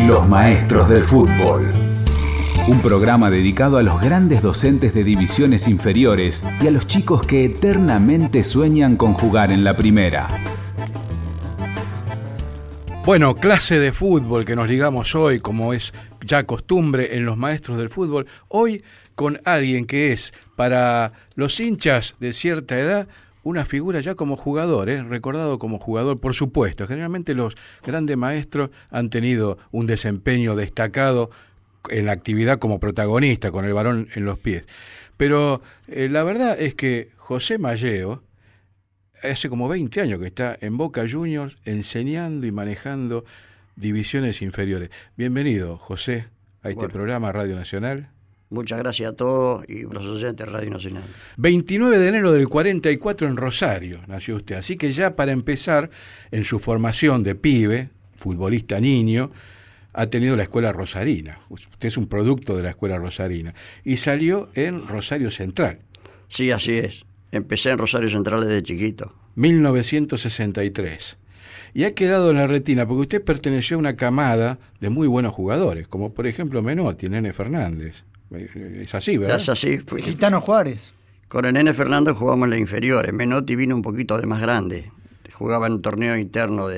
Los Maestros del Fútbol. Un programa dedicado a los grandes docentes de divisiones inferiores y a los chicos que eternamente sueñan con jugar en la primera. Bueno, clase de fútbol que nos ligamos hoy, como es ya costumbre en Los Maestros del Fútbol, hoy con alguien que es, para los hinchas de cierta edad, una figura ya como jugador, recordado como jugador, por supuesto. Generalmente los grandes maestros han tenido un desempeño destacado en la actividad como protagonista, con el balón en los pies. Pero la verdad es que José Malleo, hace como 20 años que está en Boca Juniors enseñando y manejando divisiones inferiores. Bienvenido, José, a este programa Radio Nacional. Muchas gracias a todos y a los oyentes de Radio Nacional. 29 de enero del 44 en Rosario nació usted, así que ya para empezar en su formación de pibe, futbolista niño, ha tenido la escuela rosarina. Usted es un producto de la escuela rosarina y salió en Rosario Central. Sí, así es. Empecé en Rosario Central desde chiquito. 1963. Y ha quedado en la retina porque usted perteneció a una camada de muy buenos jugadores, como por ejemplo Menotti, Nene Fernández. Es así, ¿verdad? Es así. Gitano Juárez. Con el Nene Fernández jugamos en las inferiores. Menotti vino un poquito de más grande. Jugaba en un torneo interno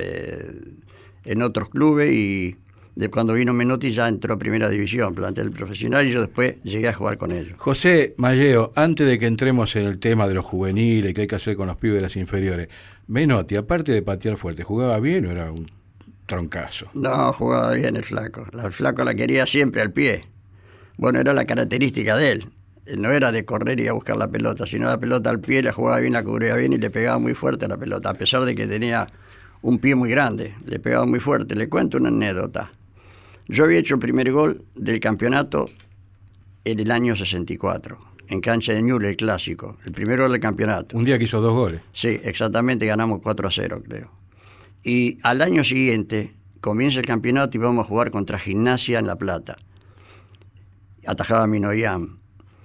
en otros clubes y de cuando vino Menotti ya entró a primera división, plantel profesional, y yo después llegué a jugar con ellos. José Malleo, antes de que entremos en el tema de los juveniles, que hay que hacer con los pibes de las inferiores, Menotti, aparte de patear fuerte, ¿jugaba bien o era un troncazo? No, jugaba bien el flaco. El flaco la quería siempre al pie. Bueno, era la característica de él. No era de correr y a buscar la pelota, sino la pelota al pie, la jugaba bien, la cubría bien y le pegaba muy fuerte a la pelota, a pesar de que tenía un pie muy grande, le pegaba muy fuerte. Le cuento una anécdota. Yo había hecho el primer gol del campeonato en el año 64, en cancha de Ñuble, el clásico, el primer gol del campeonato. Un día que hizo 2 goles. Sí, exactamente, ganamos 4-0, creo. Y al año siguiente comienza el campeonato y vamos a jugar contra Gimnasia en La Plata. Atajaba Minoyan.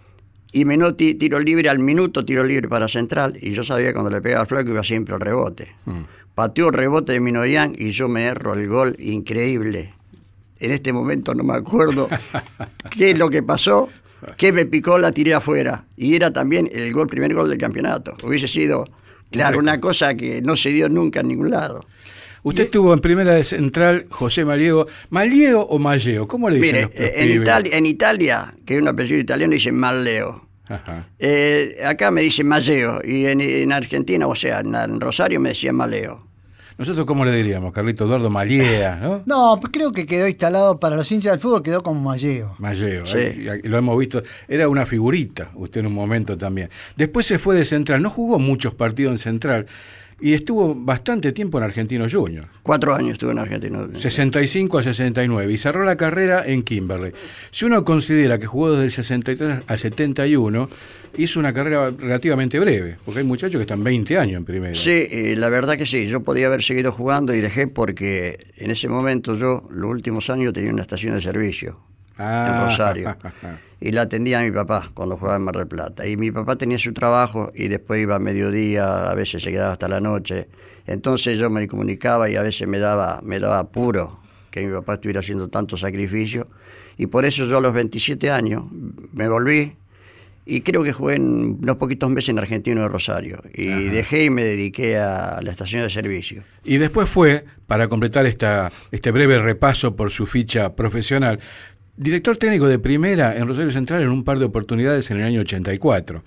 Y Menotti, tiro libre al minuto, tiro libre para Central, y yo sabía que cuando le pegaba al flaco iba siempre al rebote. Pateó el rebote de Minoyan y yo me erro el gol increíble. En este momento no me acuerdo qué es lo que pasó, que me picó, la tiré afuera. Y era también el primer gol del campeonato. Hubiese sido, claro, una cosa que no se dio nunca en ningún lado. Usted estuvo en primera de Central, José Malleo. ¿Malleo o Malleo? ¿Cómo le dicen? Mire, en Italia, que es un apellido italiano, dicen Malleo. Ajá. Acá me dicen Malleo. Y en Argentina, o sea, en Rosario me decían Malleo. ¿Nosotros cómo le diríamos, Carlito Eduardo? Mallea, ¿no? No, creo que quedó instalado para los hinchas del fútbol, quedó como Malleo. Malleo, sí. Lo hemos visto. Era una figurita, usted en un momento también. Después se fue de Central, no jugó muchos partidos en Central y estuvo bastante tiempo en Argentinos Juniors. 4 años estuve en Argentinos Juniors. 65 al 69 y cerró la carrera en Kimberley. Si uno considera que jugó desde el 63 al 71, hizo una carrera relativamente breve, porque hay muchachos que están 20 años en primera. Sí, la verdad que sí. Yo podía haber seguido jugando y dejé porque en ese momento yo, los últimos años, tenía una estación de servicio en Rosario. Y la atendía a mi papá cuando jugaba en Mar del Plata. Y mi papá tenía su trabajo y después iba a mediodía, a veces se quedaba hasta la noche. Entonces yo me comunicaba y a veces me daba apuro que mi papá estuviera haciendo tanto sacrificio. Y por eso yo a los 27 años me volví y creo que jugué en unos poquitos meses en Argentino de Rosario. Y dejé y me dediqué a la estación de servicio. Y después fue, para completar este breve repaso por su ficha profesional, director técnico de primera en Rosario Central en un par de oportunidades en el año 84.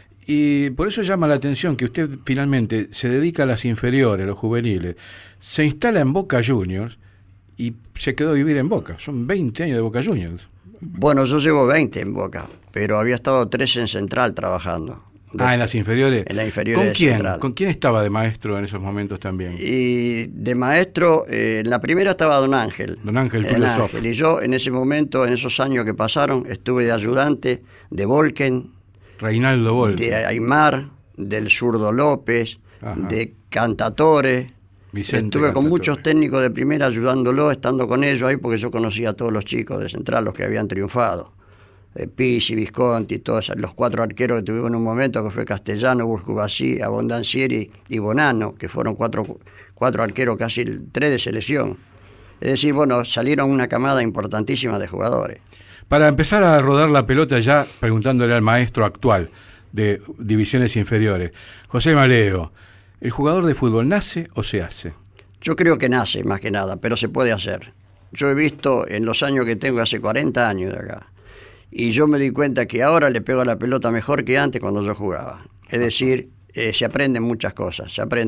Y por eso llama la atención que usted finalmente se dedica a las inferiores, a los juveniles, se instala en Boca Juniors y se quedó a vivir en Boca. Son 20 años de Boca Juniors. Bueno, yo llevo 20 en Boca, pero había estado 13 en Central trabajando. En las inferiores. En las inferiores. ¿Con quién? Central. ¿Con quién estaba de maestro en esos momentos también? Y de maestro, en la primera estaba Don Ángel. Don Ángel Pulesov. Y yo en ese momento, en esos años que pasaron, estuve de ayudante de Volken, Reinaldo Volken, de Aymar, del Zurdo López, de Cantatore. Vicente Estuve con Cantatore. muchos técnicos de primera ayudándolo, estando con ellos ahí, porque yo conocía a todos los chicos de Central, los que habían triunfado. Pizzi, Visconti, todos los 4 arqueros que tuvimos en un momento, que fue Castellano, Burjubasí, Abondancieri y Bonano, que fueron 4 arqueros, casi 3 de selección. Es decir, bueno, salieron una camada importantísima de jugadores. Para empezar a rodar la pelota ya, preguntándole al maestro actual de divisiones inferiores, José Maleo, ¿el jugador de fútbol nace o se hace? Yo creo que nace más que nada, pero se puede hacer. Yo he visto en los años que tengo, hace 40 años de acá, y yo me di cuenta que ahora le pego a la pelota mejor que antes cuando yo jugaba. Es decir, se aprenden muchas cosas.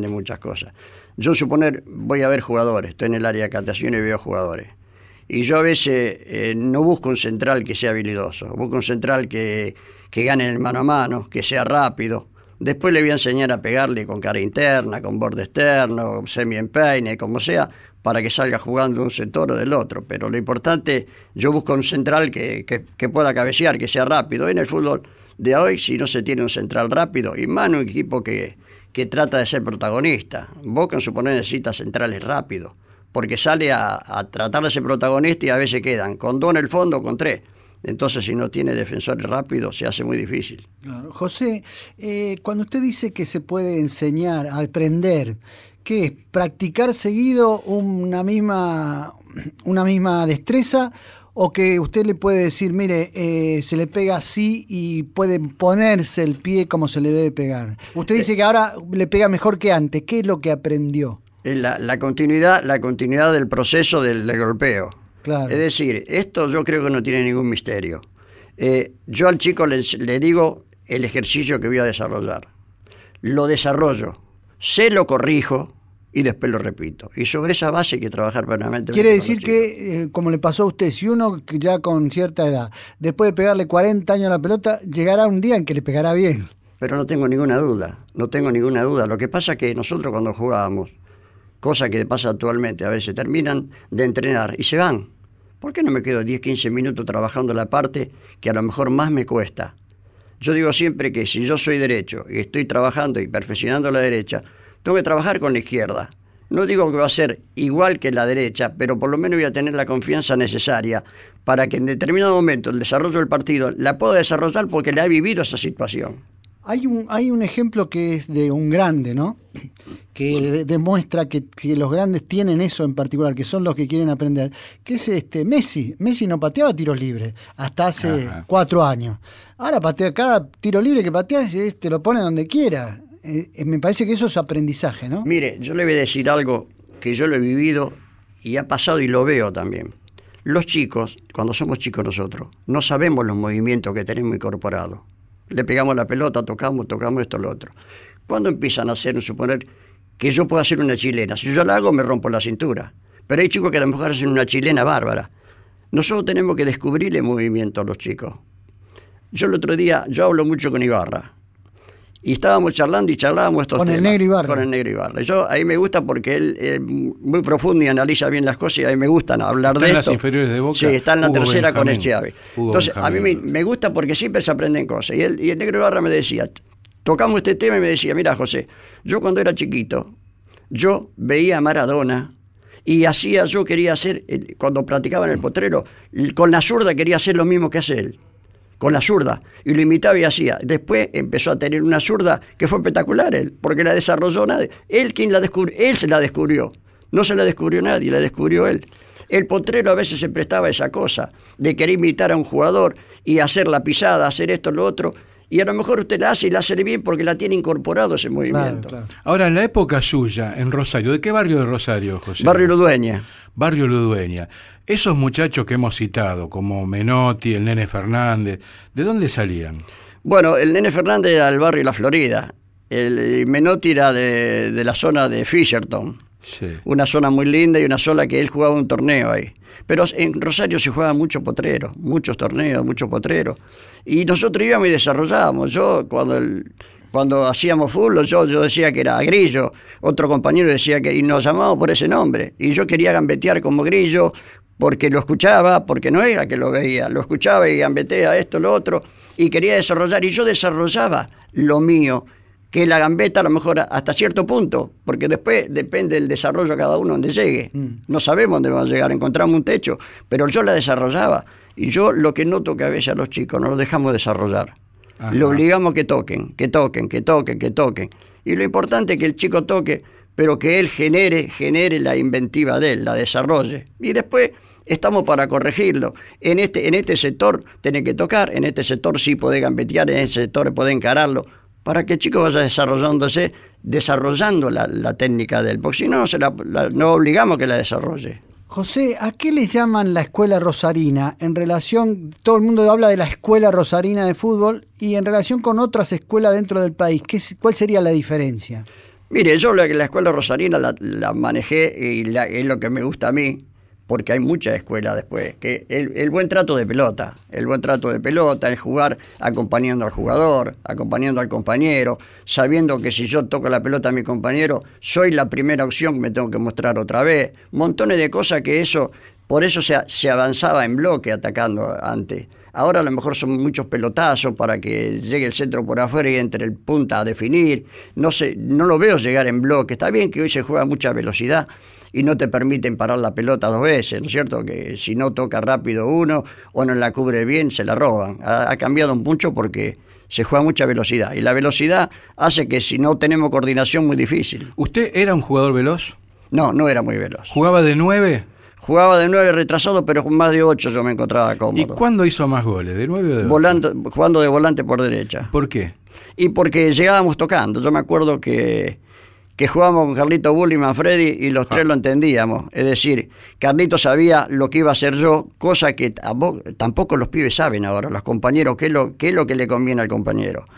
Yo suponer, voy a ver jugadores, estoy en el área de captación y veo jugadores. Y yo a veces no busco un central que sea habilidoso, busco un central que gane en el mano a mano, que sea rápido. Después le voy a enseñar a pegarle con cara interna, con borde externo, semi-empeine, como sea, para que salga jugando un sector o del otro. Pero lo importante, yo busco un central que pueda cabecear, que sea rápido. En el fútbol de hoy, si no se tiene un central rápido, y más un equipo que trata de ser protagonista. Boca, en suponer, necesita centrales rápidos, porque sale a tratar de ser protagonista y a veces quedan con 2 en el fondo, con 3. Entonces, si no tiene defensores rápidos, se hace muy difícil. Claro. José, cuando usted dice que se puede enseñar a aprender, ¿qué es? ¿Practicar seguido una misma destreza? ¿O que usted le puede decir, mire, se le pega así y puede ponerse el pie como se le debe pegar? Usted dice que ahora le pega mejor que antes. ¿Qué es lo que aprendió? La continuidad del proceso del golpeo. Claro. Es decir, esto yo creo que no tiene ningún misterio. Yo al chico le digo el ejercicio que voy a desarrollar. Lo desarrollo, se lo corrijo y después lo repito. Y sobre esa base hay que trabajar permanentemente. Quiere decir que, como le pasó a usted, si uno ya con cierta edad, después de pegarle 40 años a la pelota, llegará un día en que le pegará bien. Pero no tengo ninguna duda. Lo que pasa es que nosotros cuando jugábamos, cosa que pasa actualmente, a veces terminan de entrenar y se van. ¿Por qué no me quedo 10, 15 minutos trabajando la parte que a lo mejor más me cuesta? Yo digo siempre que si yo soy derecho y estoy trabajando y perfeccionando la derecha, tengo que trabajar con la izquierda. No digo que va a ser igual que la derecha, pero por lo menos voy a tener la confianza necesaria para que en determinado momento el desarrollo del partido la pueda desarrollar porque la he vivido esa situación. Hay un ejemplo que es de un grande, ¿no? Que demuestra que los grandes tienen eso en particular, que son los que quieren aprender, que es Messi. Messi no pateaba tiros libres hasta hace 4 años. Ahora patea cada tiro libre que patea, te lo pone donde quiera. Me parece que eso es aprendizaje, ¿no? Mire, yo le voy a decir algo que yo lo he vivido y ha pasado y lo veo también. Los chicos, cuando somos chicos nosotros, no sabemos los movimientos que tenemos incorporados. Le pegamos la pelota, tocamos esto, lo otro. ¿Cuándo empiezan a hacer, suponer que yo puedo hacer una chilena? Si yo la hago, me rompo la cintura. Pero hay chicos que a lo mejor hacen una chilena bárbara. Nosotros tenemos que descubrirle movimiento a los chicos. Yo el otro día, yo hablo mucho con Ibarra. Y estábamos charlando y charlábamos estos temas. Con el Negro Ibarra. Con el Negro Ibarra. Yo, ahí me gusta porque él es muy profundo y analiza bien las cosas y a mí me gustan hablar de esto. ¿Está en las inferiores de Boca? Sí, está en la tercera Benjamín. con Echeave. Entonces, Benjamín. A mí me gusta porque siempre se aprenden cosas. Y el Negro Ibarra me decía, tocamos este tema y me decía, mira José, yo cuando era chiquito, yo veía a Maradona y yo quería hacer, cuando practicaba en el potrero, con la zurda quería hacer lo mismo que hace él. Con la zurda, y lo imitaba y hacía. Después empezó a tener una zurda que fue espectacular él, porque la desarrolló nadie. Él se la descubrió. No se la descubrió nadie, la descubrió él. El potrero a veces se prestaba a esa cosa, de querer imitar a un jugador y hacer la pisada, hacer esto, lo otro, y a lo mejor usted la hace y la hace bien porque la tiene incorporado ese movimiento. Claro. Ahora, en la época suya, en Rosario, ¿de qué barrio de Rosario, José? Barrio Ludueña. Barrio Ludueña. Esos muchachos que hemos citado, como Menotti, el Nene Fernández, ¿de dónde salían? Bueno, el Nene Fernández era del barrio La Florida. El Menotti era de la zona de Fisherton. Sí. Una zona muy linda y una zona que él jugaba un torneo ahí. Pero en Rosario se juega mucho potrero, muchos torneos, muchos potreros. Y nosotros íbamos y desarrollábamos. Yo, cuando hacíamos fútbol, yo decía que era Grillo, otro compañero decía que, y nos llamábamos por ese nombre. Y yo quería gambetear como Grillo, porque lo escuchaba, porque no era que lo veía, lo escuchaba y gambetea esto, lo otro, y quería desarrollar, y yo desarrollaba lo mío, que la gambeta a lo mejor hasta cierto punto, porque después depende del desarrollo a cada uno donde llegue. No sabemos dónde vamos a llegar, encontramos un techo, pero yo la desarrollaba, y yo lo que noto que a veces a los chicos no los dejamos desarrollar. Ajá. Le obligamos que toquen, y lo importante es que el chico toque, pero que él genere la inventiva de él, la desarrolle. Y después estamos para corregirlo. En este sector tenés que tocar, en este sector sí podés gambetear, en este sector podés encararlo, para que el chico vaya desarrollando la técnica de él, porque si no, no obligamos que la desarrolle. José, ¿a qué le llaman la escuela rosarina en relación, todo el mundo habla de la escuela rosarina de fútbol, y en relación con otras escuelas dentro del país, ¿cuál sería la diferencia? Mire, yo la escuela rosarina la manejé y es lo que me gusta a mí, porque hay muchas escuelas después, que el buen trato de pelota, el jugar acompañando al jugador, acompañando al compañero, sabiendo que si yo toco la pelota a mi compañero, soy la primera opción que me tengo que mostrar otra vez. Montones de cosas por eso se avanzaba en bloque atacando antes. Ahora a lo mejor son muchos pelotazos para que llegue el centro por afuera y entre el punta a definir. No lo veo llegar en bloque. Está bien que hoy se juega a mucha velocidad y no te permiten parar la pelota 2 veces, ¿no es cierto? Que si no toca rápido uno o no la cubre bien, se la roban. Ha cambiado mucho porque se juega a mucha velocidad. Y la velocidad hace que si no tenemos coordinación, muy difícil. ¿Usted era un jugador veloz? No era muy veloz. ¿Jugaba de 9? Jugaba de 9 retrasado, pero con más de 8 yo me encontraba cómodo. ¿Y cuándo hizo más goles? ¿De 9 o de 8? Jugando de volante por derecha. ¿Por qué? Y porque llegábamos tocando. Yo me acuerdo que jugábamos con Carlito Bulli y Manfredi y los tres lo entendíamos. Es decir, Carlito sabía lo que iba a hacer yo, cosa que tampoco los pibes saben ahora, los compañeros, qué es lo que le conviene al compañero.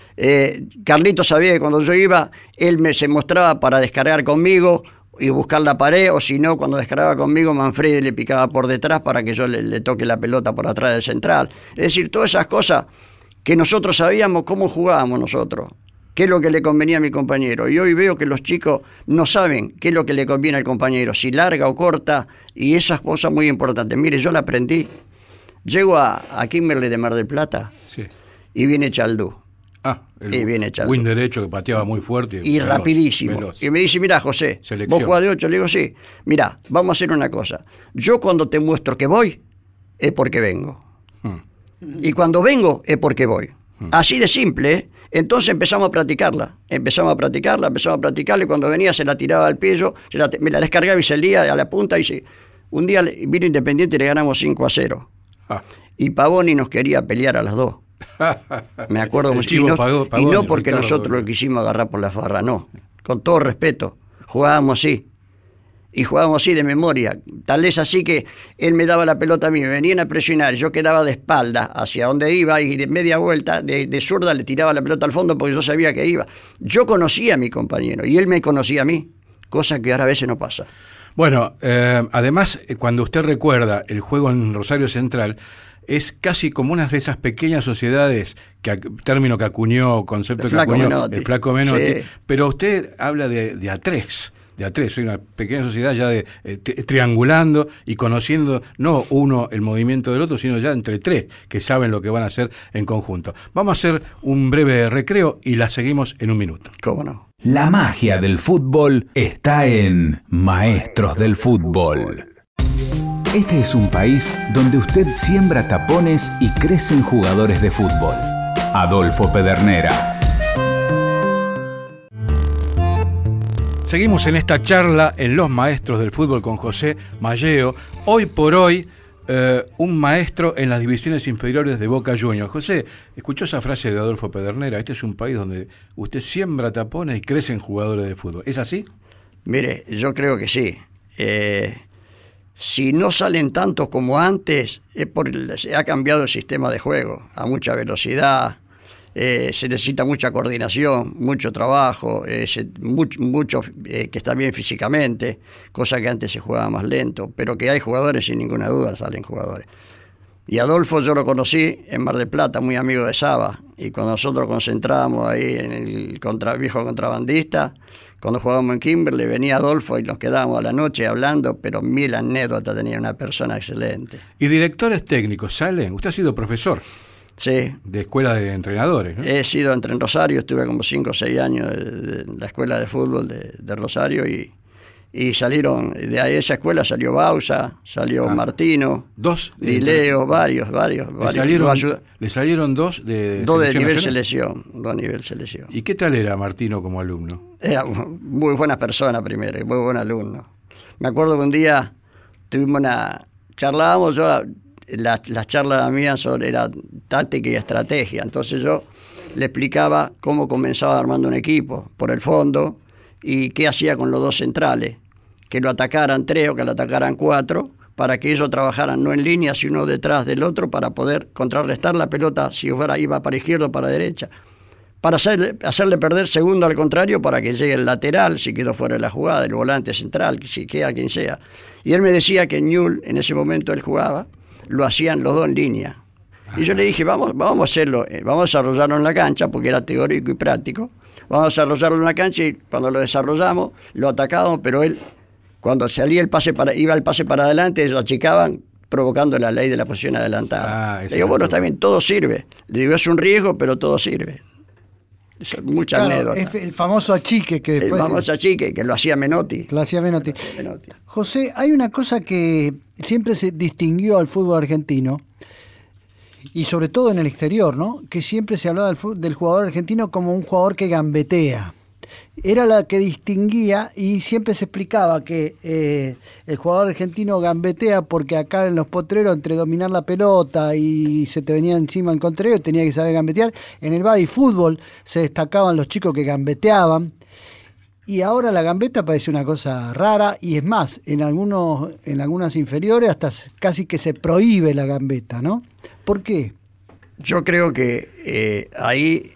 Carlito sabía que cuando yo iba, él se mostraba para descargar conmigo y buscar la pared, o si no, cuando descargaba conmigo, Manfredi le picaba por detrás para que yo le toque la pelota por atrás del central. Es decir, todas esas cosas que nosotros sabíamos cómo jugábamos nosotros, qué es lo que le convenía a mi compañero. Y hoy veo que los chicos no saben qué es lo que le conviene al compañero, si larga o corta, y esas cosas muy importantes. Mire, yo la aprendí. Llego a Kimberley de Mar del Plata, sí, y viene Chaldú. El win derecho que pateaba muy fuerte. Y veloz, rapidísimo. Veloz. Y me dice, mirá, José, ¿vos jugás de 8? Le digo, sí. Mirá, vamos a hacer una cosa. Yo cuando te muestro que voy, es porque vengo. Y cuando vengo, es porque voy. Así de simple, ¿eh? Entonces empezamos a practicarla, y cuando venía se la tiraba al pie, me la descargaba y salía a la punta, y un día vino Independiente y le ganamos 5-0. Y Pavoni nos quería pelear a las 2. Me acuerdo mucho. Y no porque nosotros lo quisimos agarrar por la farra, no. Con todo respeto, jugábamos así. Y jugábamos así de memoria. Tal es así que él me daba la pelota a mí, me venían a presionar, yo quedaba de espalda hacia donde iba y de media vuelta, de zurda, le tiraba la pelota al fondo porque yo sabía que iba. Yo conocía a mi compañero y él me conocía a mí, cosa que ahora a veces no pasa. Bueno, además, cuando usted recuerda el juego en Rosario Central, es casi como una de esas pequeñas sociedades, término que acuñó, concepto que acuñó el Flaco Menotti, sí. Pero usted habla de A3. Soy una pequeña sociedad ya triangulando y conociendo no uno el movimiento del otro, sino ya entre 3 que saben lo que van a hacer en conjunto. Vamos a hacer un breve recreo y la seguimos en un minuto. ¿Cómo no? La magia del fútbol está en Maestros del Fútbol. Este es un país donde usted siembra tapones y crecen jugadores de fútbol. Adolfo Pedernera. Seguimos en esta charla en Los Maestros del Fútbol con José Malleo. Hoy por hoy, un maestro en las divisiones inferiores de Boca Juniors. José, ¿escuchó esa frase de Adolfo Pedernera? Este es un país donde usted siembra tapones y crecen jugadores de fútbol. ¿Es así? Mire, yo creo que sí. Si no salen tantos como antes, es porque se ha cambiado el sistema de juego a mucha velocidad. Se necesita mucha coordinación, mucho trabajo, mucho que está bien físicamente, cosa que antes se jugaba más lento, pero que hay jugadores, sin ninguna duda salen jugadores. Y Adolfo yo lo conocí en Mar del Plata, muy amigo de Saba, y cuando nosotros concentrábamos ahí en el viejo contrabandista, cuando jugábamos en Kimberley, venía Adolfo y nos quedábamos a la noche hablando, pero 1000 anécdotas, tenía una persona excelente. ¿Y directores técnicos salen? Usted ha sido profesor. Sí. De escuela de entrenadores, ¿no? He sido en Rosario, estuve como 5 o 6 años en la escuela de fútbol de Rosario y Y salieron, de ahí esa escuela salió Bausa, salió Martino, Leo, varios. ¿Le salieron dos de nivel selección? Dos nivel selección. ¿Y qué tal era Martino como alumno? Era muy buena persona primero, y muy buen alumno. Me acuerdo que un día charlábamos, las charlas mías era táctica y estrategia, entonces yo le explicaba cómo comenzaba armando un equipo, por el fondo, y qué hacía con los dos centrales, que lo atacaran 3 o que lo atacaran 4, para que ellos trabajaran no en línea, sino detrás del otro, para poder contrarrestar la pelota si iba para izquierda o para derecha, para hacerle perder segundo al contrario, para que llegue el lateral, si quedó fuera de la jugada, el volante central, si queda quien sea. Y él me decía que en Newell's, en ese momento él jugaba, lo hacían los dos en línea. Y yo le dije, vamos a hacerlo, vamos a desarrollarlo en la cancha, porque era teórico y práctico. Vamos a desarrollarlo en la cancha, y cuando lo desarrollamos, lo atacábamos, pero él, cuando salía iba el pase para adelante, ellos achicaban, provocando la ley de la posición adelantada. Le digo, bueno, está bien, todo sirve. Le digo, es un riesgo, pero todo sirve. Mucha anécdota. El famoso achique que después... El famoso achique, que lo hacía Menotti. José, hay una cosa que siempre se distinguió al fútbol argentino, y sobre todo en el exterior, ¿no? Que siempre se hablaba del jugador argentino como un jugador que gambetea. Era la que distinguía, y siempre se explicaba que el jugador argentino gambetea porque acá en los potreros, entre dominar la pelota y se te venía encima el contrario, tenía que saber gambetear. En el baby fútbol se destacaban los chicos que gambeteaban, y ahora la gambeta parece una cosa rara, y es más, en algunas inferiores hasta casi que se prohíbe la gambeta, ¿no? ¿Por qué? Yo creo que ahí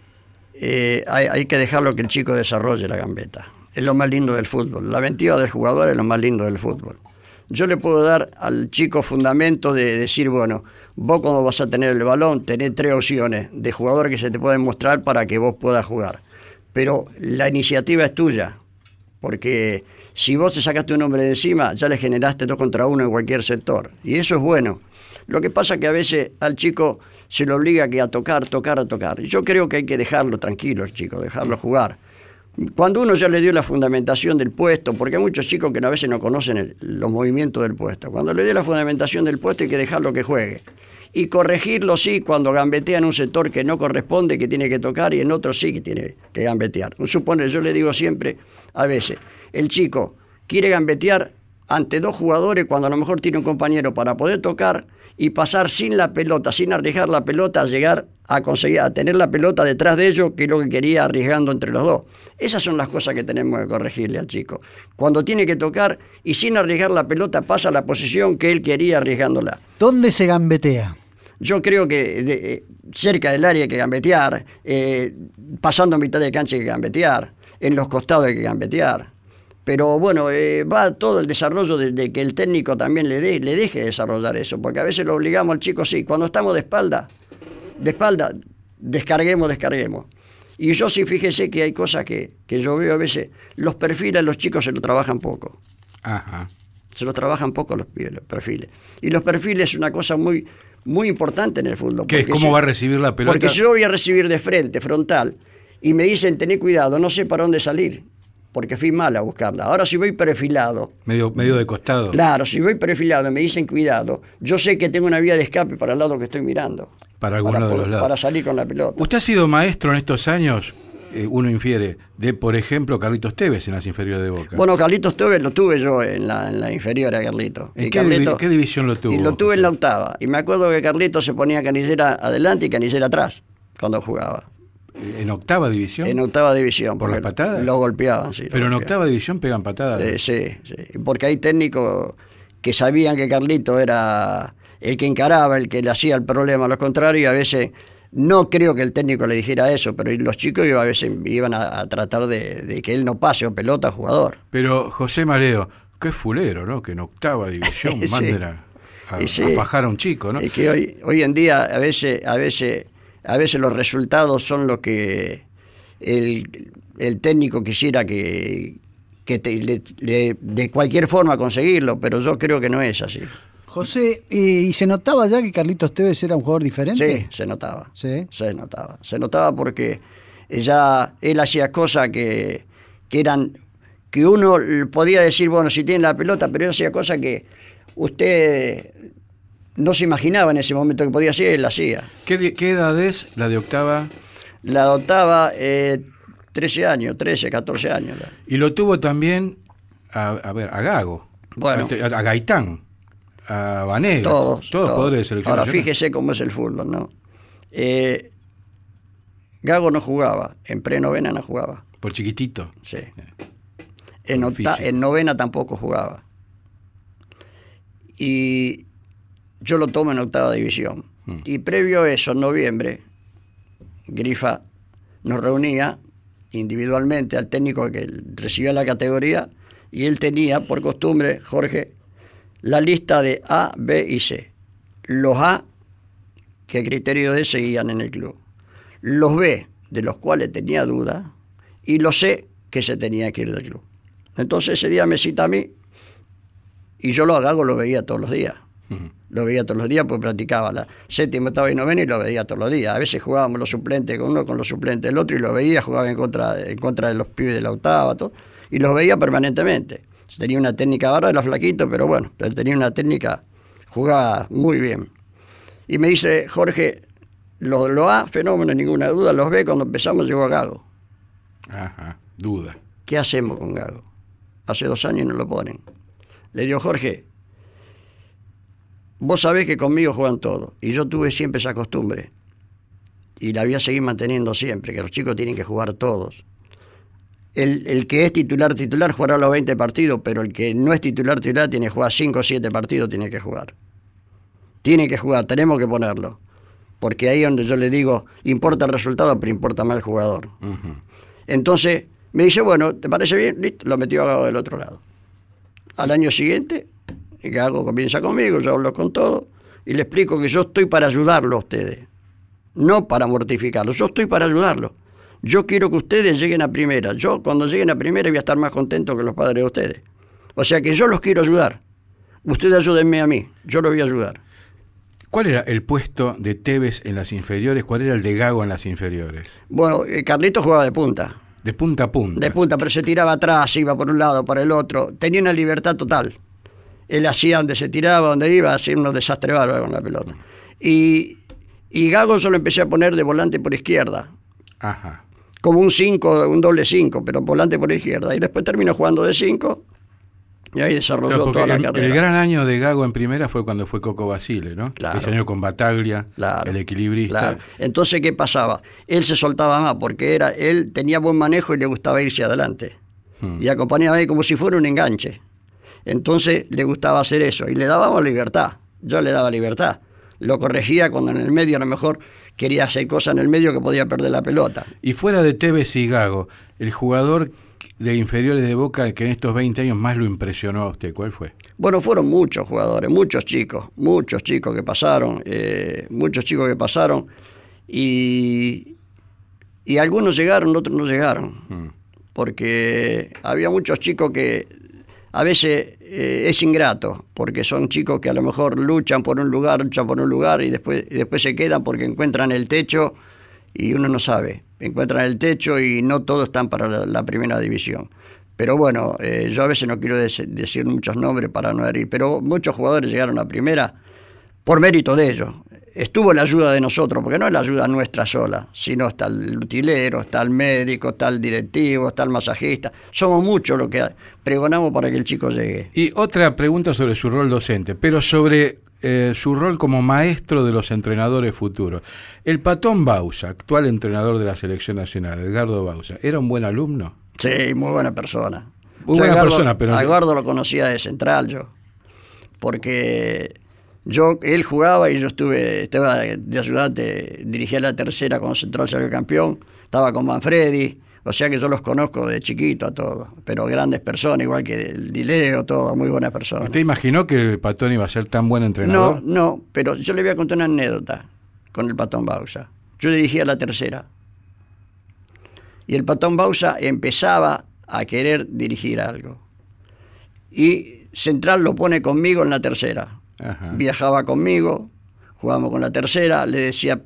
hay que dejarlo que el chico desarrolle la gambeta. Es lo más lindo del fútbol. La inventiva del jugador es lo más lindo del fútbol. Yo le puedo dar al chico fundamento de decir, bueno, vos cuando vas a tener el balón, tenés 3 opciones de jugadores que se te pueden mostrar para que vos puedas jugar. Pero la iniciativa es tuya, porque si vos te sacaste un hombre de encima, ya le generaste 2 contra 1 en cualquier sector. Y eso es bueno. Lo que pasa es que a veces al chico se le obliga a tocar. Yo creo que hay que dejarlo tranquilo, el chico, dejarlo jugar. Cuando uno ya le dio la fundamentación del puesto, porque hay muchos chicos que a veces no conocen los movimientos del puesto. Cuando le dio la fundamentación del puesto hay que dejarlo que juegue. Y corregirlo sí cuando gambetea en un sector que no corresponde, que tiene que tocar, y en otro sí que tiene que gambetear. Supone, yo le digo siempre, a veces, el chico quiere gambetear ante 2 jugadores cuando a lo mejor tiene un compañero para poder tocar y pasar sin la pelota, sin arriesgar la pelota, a llegar a conseguir, a tener la pelota detrás de ellos, que es lo que quería, arriesgando entre los 2. Esas son las cosas que tenemos que corregirle al chico. Cuando tiene que tocar y sin arriesgar la pelota pasa a la posición que él quería arriesgándola. ¿Dónde se gambetea? Yo creo que cerca del área hay que gambetear, pasando a mitad de cancha hay que gambetear, en los costados hay que gambetear. Pero bueno, va todo el desarrollo de que el técnico también le deje desarrollar eso, porque a veces lo obligamos al chico, sí, cuando estamos de espalda, descarguemos. Y yo sí, fíjese que hay cosas que yo veo a veces, los perfiles los chicos se lo trabajan poco. Ajá. Se lo trabajan poco los perfiles. Y los perfiles es una cosa muy, muy importante en el fútbol. ¿Qué es? ¿Cómo va a recibir la pelota? Porque si yo voy a recibir de frente, frontal, y me dicen, tené cuidado, no sé para dónde salir, porque fui mal a buscarla. Ahora si voy perfilado... Medio de costado. Claro, si voy perfilado y me dicen cuidado, yo sé que tengo una vía de escape para el lado que estoy mirando. Para alguno de los lados. Para salir con la pelota. ¿Usted ha sido maestro en estos años, uno infiere, de, por ejemplo, Carlitos Tevez en las inferiores de Boca? Bueno, Carlitos Tevez lo tuve yo en la inferior a Carlitos. ¿En qué división lo tuvo? Y lo tuve en la 8ª. Y me acuerdo que Carlitos se ponía canillera adelante y canillera atrás cuando jugaba. ¿En 8ª división? En 8ª división. ¿Por las patadas? Lo golpeaban, sí. ¿Pero en 8ª división pegan patadas? Sí. Porque hay técnicos que sabían que Carlito era el que encaraba, el que le hacía el problema a los contrarios, y a veces, no creo que el técnico le dijera eso, pero los chicos a veces iban a tratar de que él no pase o pelota a jugador. Pero José Maleo, qué fulero, ¿no? Que en 8ª división sí. manden a bajar a un chico, ¿no? Es que hoy en día a veces los resultados son lo que el técnico quisiera que de cualquier forma conseguirlo, pero yo creo que no es así. José, ¿y se notaba ya que Carlitos Tevez era un jugador diferente? Sí, se notaba. ¿Sí? Se notaba porque ya él hacía cosas que que uno podía decir, bueno, si tiene la pelota, pero él hacía cosas que usted no se imaginaba en ese momento que podía hacer, él la hacía. ¿Qué edad es la de octava? La de octava, 13 años, 13, 14 años. Y lo tuvo también, a Gago, Bueno, a Gaitán, a Vanega, todos jugadores de selección Ahora, nacional. fíjese cómo es el fútbol, ¿no? Gago no jugaba, en prenovena no jugaba. Por chiquitito. Sí. En novena tampoco jugaba. Y yo lo tomo en octava división. Y previo a eso, en noviembre, Grifa nos reunía individualmente al técnico que recibía la categoría, y él tenía por costumbre, Jorge, la lista de A, B y C. Los A, que a criterio de él seguían en el club. Los B, de los cuales tenía duda, y los C, que se tenía que ir del club. Entonces ese día me cita a mí, y yo lo Gago lo veía todos los días. Lo veía todos los días porque practicaba la séptima, octava y novena, y lo veía todos los días. A veces jugábamos los suplentes con uno, con los suplentes del otro, y lo veía, jugaba en contra de los pibes de la octava, todo, y los veía permanentemente. Tenía una técnica bárbara, era flaquito, pero bueno, pero tenía una técnica, jugaba muy bien. Y me dice, Jorge, lo A, fenómeno, ninguna duda, los B, cuando empezamos llegó a Gago. Ajá, duda. ¿Qué hacemos con Gago? Hace 2 años no lo ponen. Le digo, Jorge, vos sabés que conmigo juegan todos, y yo tuve siempre esa costumbre, y la voy a seguir manteniendo siempre, que los chicos tienen que jugar todos. El que es titular jugará los 20 partidos, pero el que no es titular tiene que jugar 5 o 7 partidos, tiene que jugar. Tiene que jugar, tenemos que ponerlo. Porque ahí es donde yo le digo, importa el resultado, pero importa más el jugador. Entonces, me dice, bueno, ¿te parece bien? Listo, lo metió a Gago del otro lado. Al año siguiente, Gago comienza conmigo, yo hablo con todo, y le explico que yo estoy para ayudarlo a ustedes, no para mortificarlo, yo estoy para ayudarlo. Yo quiero que ustedes lleguen a primera. Yo, cuando lleguen a primera, voy a estar más contento que los padres de ustedes. O sea que yo los quiero ayudar. Ustedes ayúdenme a mí, yo los voy a ayudar. ¿Cuál era el puesto de Tevez en las inferiores? ¿Cuál era el de Gago en las inferiores? Bueno, Carlitos jugaba de punta. De punta a punta. De punta, pero se tiraba atrás, iba por un lado, por el otro. Tenía una libertad total. Él hacía donde se tiraba, donde iba, hacía unos desastres bárbaros con la pelota. Y Gago yo lo empecé a poner de volante por izquierda. Ajá. Como un 5, un doble 5, pero volante por izquierda. Y después terminó jugando de 5 y ahí desarrolló toda la carrera. El gran año de Gago en primera fue cuando fue Coco Basile, ¿no? Claro. Ese año con Bataglia, Claro. el equilibrista. Claro. Entonces, ¿qué pasaba? Él se soltaba más porque él tenía buen manejo y le gustaba irse adelante. Y acompañaba ahí como si fuera un enganche. Entonces le gustaba hacer eso y le dábamos libertad. Yo le daba libertad. Lo corregía cuando en el medio a lo mejor quería hacer cosas en el medio que podía perder la pelota. Y fuera de Tevez y Gago, el jugador de inferiores de Boca que en estos 20 años más lo impresionó a usted, ¿cuál fue? Bueno, fueron muchos jugadores, muchos chicos que pasaron, y algunos llegaron, otros no llegaron, porque había muchos chicos que a veces es ingrato, porque son chicos que a lo mejor luchan por un lugar y después se quedan porque encuentran el techo y uno no sabe. Encuentran el techo y no todos están para la primera división. Pero bueno, yo a veces no quiero decir muchos nombres para no herir, pero muchos jugadores llegaron a primera por mérito de ellos. Estuvo la ayuda de nosotros, porque no es la ayuda nuestra sola, sino está el utilero, está el médico, está el directivo, está el masajista. Somos muchos los que pregonamos para que el chico llegue. Y otra pregunta sobre su rol docente, pero sobre su rol como maestro de los entrenadores futuros. El Patón Bausa, actual entrenador de la Selección Nacional, Edgardo Bausa, ¿era un buen alumno? Sí, muy buena persona. Muy buena persona, pero... A Edgardo lo conocía de Central yo, porque... él jugaba y yo estaba de ayudante, dirigía la tercera cuando Central salió campeón, estaba con Manfredi, o sea que yo los conozco de chiquito a todos, pero grandes personas, igual que el Dileo, todo, muy buenas personas. ¿Usted imaginó que el Patón iba a ser tan buen entrenador? No, pero yo le voy a contar una anécdota con el Patón Bausa. Yo dirigía la tercera y el Patón Bausa empezaba a querer dirigir algo y Central lo pone conmigo en la tercera. Ajá. Viajaba conmigo, jugábamos con la tercera, le decía,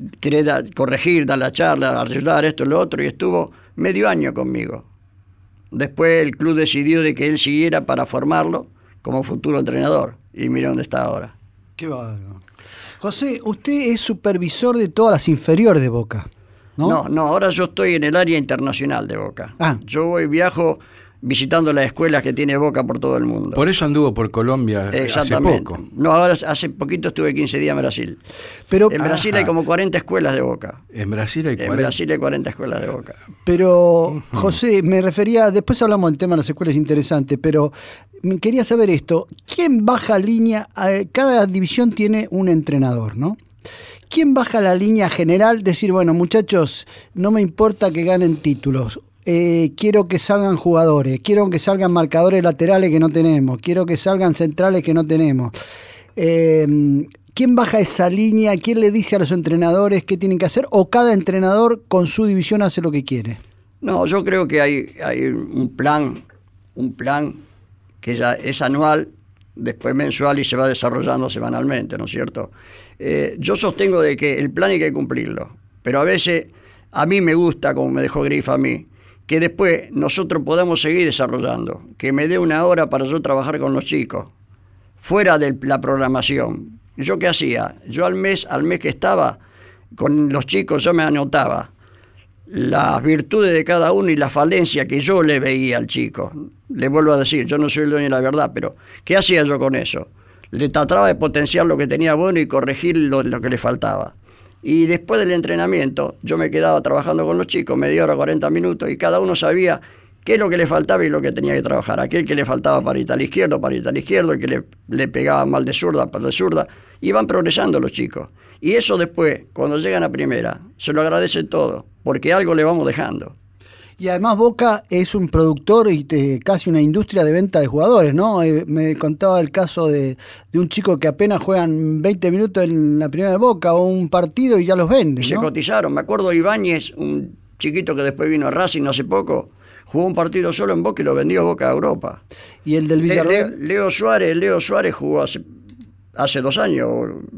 quería corregir, dar la charla, ayudar, esto y lo otro, y estuvo medio año conmigo. Después el club decidió de que él siguiera para formarlo como futuro entrenador. Y mira dónde está ahora. Qué bárbaro. José, usted es supervisor de todas las inferiores de Boca, ¿no? No, ahora yo estoy en el área internacional de Boca. Yo viajo visitando las escuelas que tiene Boca por todo el mundo. Por eso anduvo por Colombia hace poco. No, ahora hace poquito estuve 15 días en Brasil. Pero, en Brasil hay como 40 escuelas de Boca. En Brasil hay 40. En Brasil hay 40 escuelas de Boca. Pero, José, me refería, después hablamos del tema de las escuelas, interesante, pero quería saber esto. ¿Quién baja línea? Cada división tiene un entrenador, ¿no? ¿Quién baja la línea general? Decir, bueno, muchachos, no me importa que ganen títulos. Quiero que salgan jugadores, quiero que salgan marcadores laterales que no tenemos, quiero que salgan centrales que no tenemos. ¿Quién baja esa línea? ¿Quién le dice a los entrenadores qué tienen que hacer? ¿O cada entrenador con su división hace lo que quiere? No, yo creo que hay un plan que ya es anual, después mensual y se va desarrollando semanalmente, ¿no es cierto? Yo sostengo de que el plan hay que cumplirlo, pero a veces a mí me gusta, como me dejó Grifa a mí, que después nosotros podamos seguir desarrollando, que me dé una hora para yo trabajar con los chicos, fuera de la programación. ¿Yo qué hacía? Yo al mes que estaba con los chicos, yo me anotaba las virtudes de cada uno y la falencia que yo le veía al chico. Le vuelvo a decir, yo no soy el dueño de la verdad, pero ¿qué hacía yo con eso? Le trataba de potenciar lo que tenía bueno y corregir lo que le faltaba. Y después del entrenamiento, yo me quedaba trabajando con los chicos, media hora, 40 minutos, y cada uno sabía qué es lo que le faltaba y lo que tenía que trabajar. Aquel que le faltaba para ir al izquierdo, el que le pegaba mal de zurda, para de zurda. Iban progresando los chicos. Y eso después, cuando llegan a primera, se lo agradecen todo, porque algo le vamos dejando. Y además Boca es un productor y casi una industria de venta de jugadores, ¿no? Me contaba el caso de un chico que apenas juegan 20 minutos en la primera de Boca o un partido y ya los vende, ¿no? Se cotizaron. Me acuerdo de Ibáñez, un chiquito que después vino a Racing no hace poco, jugó un partido solo en Boca y lo vendió a Boca a Europa. ¿Y el del Villarreal? Leo Suárez jugó hace 2 años,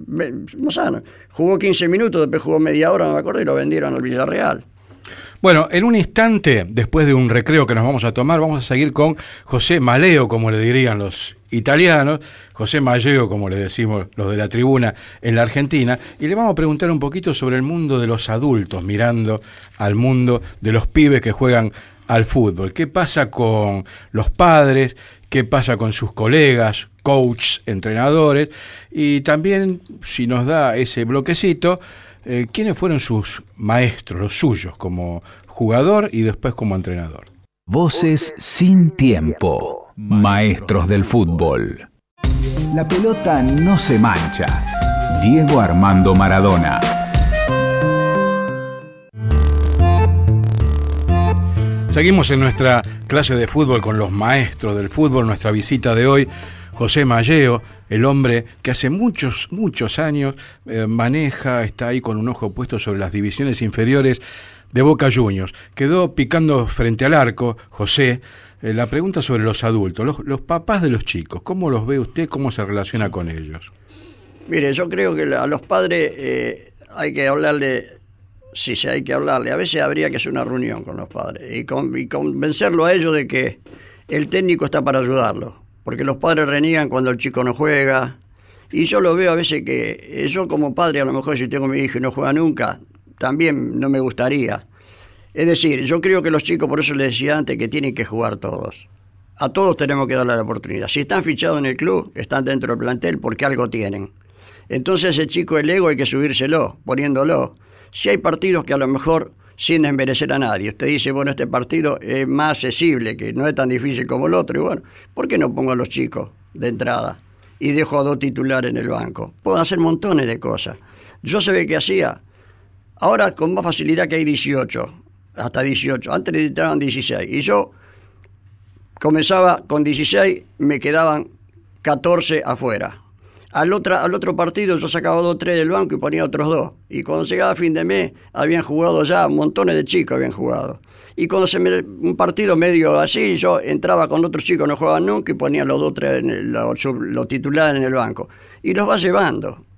más años. Jugó 15 minutos, después jugó media hora, no me acuerdo, y lo vendieron al Villarreal. Bueno, en un instante, después de un recreo que nos vamos a tomar, vamos a seguir con José Maleo, como le dirían los italianos, José Malleo, como le decimos los de la tribuna en la Argentina, y le vamos a preguntar un poquito sobre el mundo de los adultos, mirando al mundo de los pibes que juegan al fútbol. ¿Qué pasa con los padres? ¿Qué pasa con sus colegas, coaches, entrenadores? Y también, si nos da ese bloquecito, ¿quiénes fueron sus maestros, los suyos, como jugador y después como entrenador? Voces sin tiempo. Maestros del fútbol. La pelota no se mancha. Diego Armando Maradona. Seguimos en nuestra clase de fútbol con los maestros del fútbol. Nuestra visita de hoy, José Malleo, el hombre que hace muchos años está ahí con un ojo puesto sobre las divisiones inferiores de Boca Juniors. Quedó picando frente al arco, José, la pregunta sobre los adultos, los papás de los chicos. ¿Cómo los ve usted? ¿Cómo se relaciona con ellos? Mire, yo creo que a los padres hay que hablarle. Sí, hay que hablarle. A veces habría que hacer una reunión con los padres y convencerlo a ellos de que el técnico está para ayudarlo. Porque los padres reniegan cuando el chico no juega. Y yo lo veo a veces que yo como padre, a lo mejor si tengo mi hijo y no juega nunca, también no me gustaría. Es decir, yo creo que los chicos, por eso les decía antes, que tienen que jugar todos. A todos tenemos que darle la oportunidad. Si están fichados en el club, están dentro del plantel porque algo tienen. Entonces ese chico, el ego, hay que subírselo, poniéndolo. Si hay partidos que a lo mejor sin desmerecer a nadie, usted dice, bueno, este partido es más accesible, que no es tan difícil como el otro, y bueno, ¿por qué no pongo a los chicos de entrada y dejo a 2 titulares en el banco? Puedo hacer montones de cosas. Yo sé que hacía, ahora con más facilidad que hay 18, hasta 18, antes entraban 16, y yo comenzaba con 16, me quedaban 14 afuera. Al otro partido yo sacaba 2 o 3 del banco y ponía otros 2. Y cuando llegaba a fin de mes habían jugado ya, montones de chicos habían jugado. Y cuando un partido medio así, yo entraba con otros chicos, no jugaban nunca, y ponía los 2 o 3 los titulares en el banco. Y los vas llevando.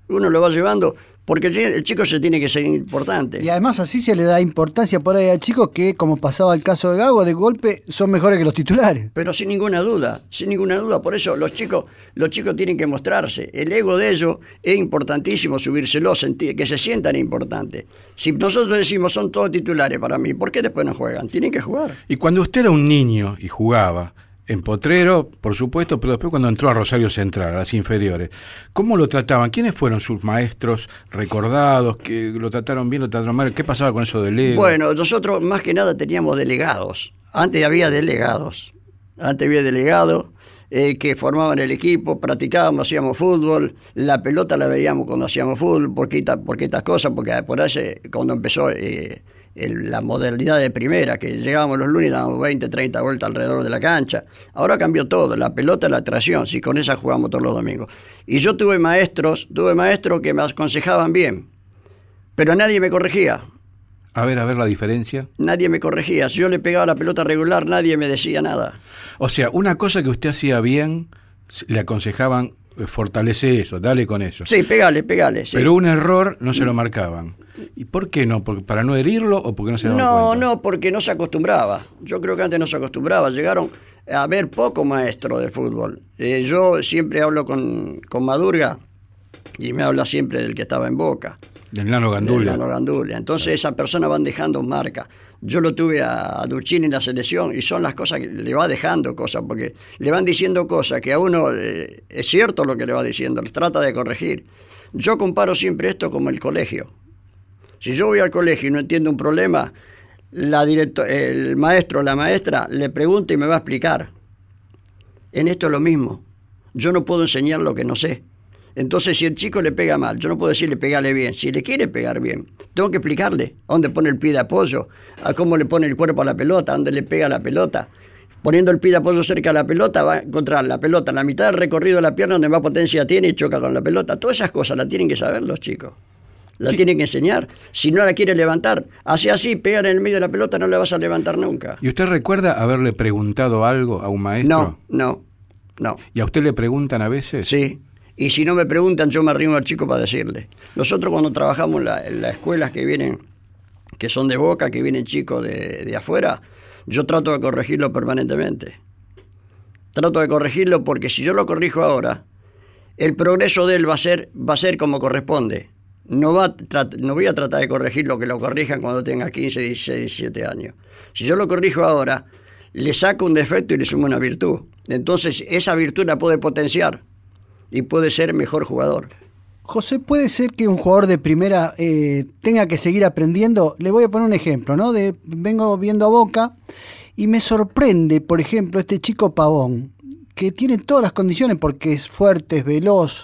Uno lo va llevando porque el chico se tiene que ser importante. Y además así se le da importancia por ahí a chicos que, como pasaba el caso de Gago, de golpe son mejores que los titulares. Pero sin ninguna duda. Por eso los chicos tienen que mostrarse. El ego de ellos es importantísimo, subírselo, sentir, que se sientan importantes. Si nosotros decimos son todos titulares para mí, ¿por qué después no juegan? Tienen que jugar. Y cuando usted era un niño y jugaba, en Potrero, por supuesto, pero después cuando entró a Rosario Central, a las inferiores, ¿cómo lo trataban? ¿Quiénes fueron sus maestros recordados? ¿Que lo trataron bien, lo trataron mal? ¿Qué pasaba con eso del ego? Bueno, nosotros más que nada teníamos delegados. Antes había delegados. Que formaban el equipo, practicábamos, hacíamos fútbol, la pelota la veíamos cuando hacíamos fútbol, porque estas cosas, porque por ahí cuando empezó la modalidad de primera, que llegábamos los lunes y dábamos 20, 30 vueltas alrededor de la cancha. Ahora cambió todo, la pelota, la atracción, si con esa jugamos todos los domingos. Y yo tuve maestros que me aconsejaban bien, pero nadie me corregía. A ver la diferencia. Nadie me corregía. Si yo le pegaba la pelota regular, nadie me decía nada. O sea, una cosa que usted hacía bien, le aconsejaban, fortalece eso, dale con eso. Sí, pegale. Sí. Pero un error no se lo marcaban. ¿Y por qué no? ¿Para no herirlo o porque no se daban cuenta? No, porque no se acostumbraba. Yo creo que antes no se acostumbraba. Llegaron a haber pocos maestros de fútbol. Yo siempre hablo con Madurga y me habla siempre del que estaba en Boca. Del Nano Gandulia. Entonces esas personas van dejando marca. Yo lo tuve a Duchini en la selección y son las cosas que le va dejando cosas, porque le van diciendo cosas que a uno es cierto lo que le va diciendo, les trata de corregir. Yo comparo siempre esto como el colegio. Si yo voy al colegio y no entiendo un problema, el maestro o la maestra le pregunta y me va a explicar. En esto es lo mismo. Yo no puedo enseñar lo que no sé. Entonces, si el chico le pega mal, yo no puedo decirle pegale bien. Si le quiere pegar bien, tengo que explicarle a dónde pone el pie de apoyo, a cómo le pone el cuerpo a la pelota, a dónde le pega la pelota. Poniendo el pie de apoyo cerca de la pelota, va a encontrar la pelota en la mitad del recorrido de la pierna donde más potencia tiene y choca con la pelota. Todas esas cosas las tienen que saber los chicos. La tienen que enseñar. Si no la quiere levantar, hace así, pega en el medio de la pelota, no la vas a levantar nunca. ¿Y usted recuerda haberle preguntado algo a un maestro? No. ¿Y a usted le preguntan a veces? Sí. Y si no me preguntan, yo me arrimo al chico para decirle. Nosotros cuando trabajamos en las escuelas que son de Boca, que vienen chicos de afuera, yo trato de corregirlo permanentemente. Trato de corregirlo porque si yo lo corrijo ahora, el progreso de él va a ser como corresponde. No voy a tratar de corregir lo que lo corrijan cuando tenga 15, 16, 17 años. Si yo lo corrijo ahora, le saco un defecto y le sumo una virtud. Entonces esa virtud la puede potenciar y puede ser mejor jugador. José, ¿puede ser que un jugador de primera tenga que seguir aprendiendo? Le voy a poner un ejemplo, ¿no? Vengo viendo a Boca y me sorprende, por ejemplo, este chico Pavón, que tiene todas las condiciones porque es fuerte, es veloz,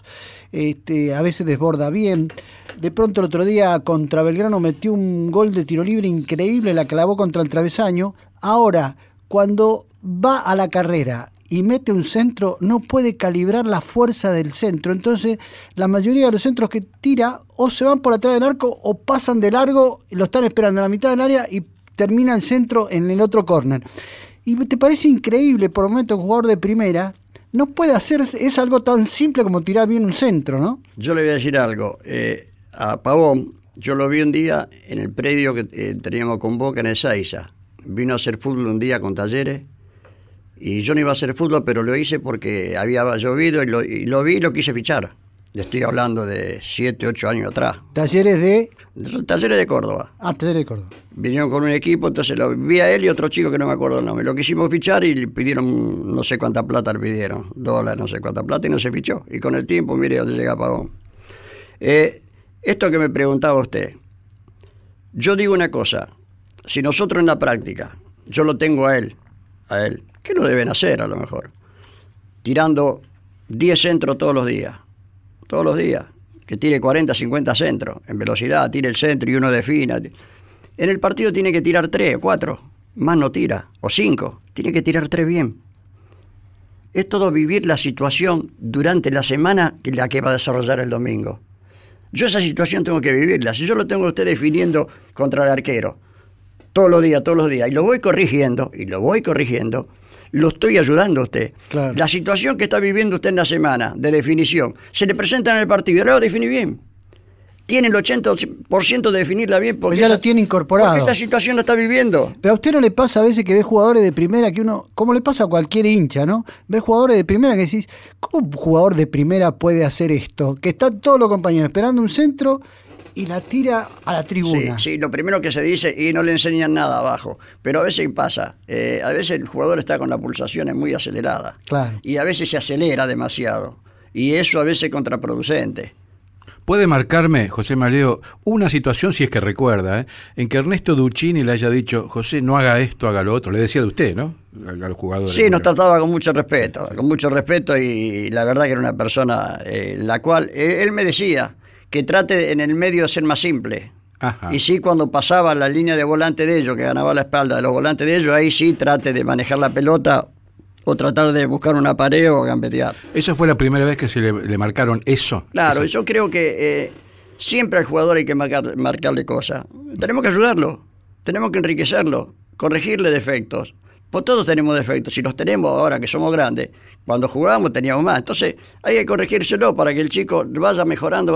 a veces desborda bien. De pronto el otro día contra Belgrano metió un gol de tiro libre increíble, la clavó contra el travesaño. Ahora, cuando va a la carrera y mete un centro, no puede calibrar la fuerza del centro. Entonces, la mayoría de los centros que tira o se van por atrás del arco o pasan de largo, lo están esperando en la mitad del área y termina el centro en el otro córner. Y te parece increíble, por momentos, un jugador de primera no puede hacer, es algo tan simple como tirar bien un centro, ¿no? Yo le voy a decir algo. A Pavón, yo lo vi un día en el predio que teníamos con Boca en Ezeiza. Vino a hacer fútbol un día con Talleres. Y yo no iba a hacer fútbol, pero lo hice porque había llovido y lo vi y lo quise fichar. Le estoy hablando de 7, 8 años atrás. Talleres de Córdoba. Talleres de Córdoba. Vinieron con un equipo, entonces lo vi a él y otro chico que no me acuerdo el nombre. Lo quisimos fichar y le pidieron no sé cuánta plata le pidieron, dólares, no sé cuánta plata, y no se fichó. Y con el tiempo, mire dónde llega Pavón. Esto que me preguntaba usted, yo digo una cosa, si nosotros en la práctica, yo lo tengo a él, ¿qué lo deben hacer a lo mejor? Tirando 10 centros todos los días, que tire 40, 50 centros, en velocidad, tire el centro y uno defina. En el partido tiene que tirar 3 o 4, más no tira, o 5, tiene que tirar 3 bien. Es todo vivir la situación durante la semana que la que va a desarrollar el domingo. Yo esa situación tengo que vivirla. Si yo lo tengo a usted definiendo contra el arquero, todos los días, y lo voy corrigiendo, lo estoy ayudando a usted. Claro. La situación que está viviendo usted en la semana de definición, se le presenta en el partido, y lo define bien. Tiene el 80% de definirla bien porque ya lo tiene incorporado. Porque esa situación la está viviendo. Pero a usted no le pasa a veces que ve jugadores de primera que uno, como le pasa a cualquier hincha, ¿no? Ve jugadores de primera que decís, ¿cómo un jugador de primera puede hacer esto? Que están todos los compañeros esperando un centro y la tira a la tribuna. Sí, lo primero que se dice, y no le enseñan nada abajo. Pero a veces pasa, a veces el jugador está con las pulsaciones muy aceleradas. Claro. Y a veces se acelera demasiado. Y eso a veces es contraproducente. ¿Puede marcarme, José Maleo, una situación, si es que recuerda, en que Ernesto Duccini le haya dicho, José, no haga esto, haga lo otro? Le decía de usted, ¿no? Al jugador. Sí, nos trataba con mucho respeto y la verdad que era una persona la cual él me decía que trate en el medio de ser más simple. Ajá. Y sí, cuando pasaba la línea de volante de ellos, que ganaba la espalda de los volantes de ellos, ahí sí trate de manejar la pelota o tratar de buscar una pared o gambetear. ¿Esa fue la primera vez que se le marcaron eso? Claro, yo creo que siempre al jugador hay que marcarle cosas. Tenemos que ayudarlo, tenemos que enriquecerlo, corregirle defectos. Pues todos tenemos defectos, si los tenemos ahora que somos grandes, cuando jugábamos teníamos más. Entonces hay que corregírselo para que el chico vaya mejorando.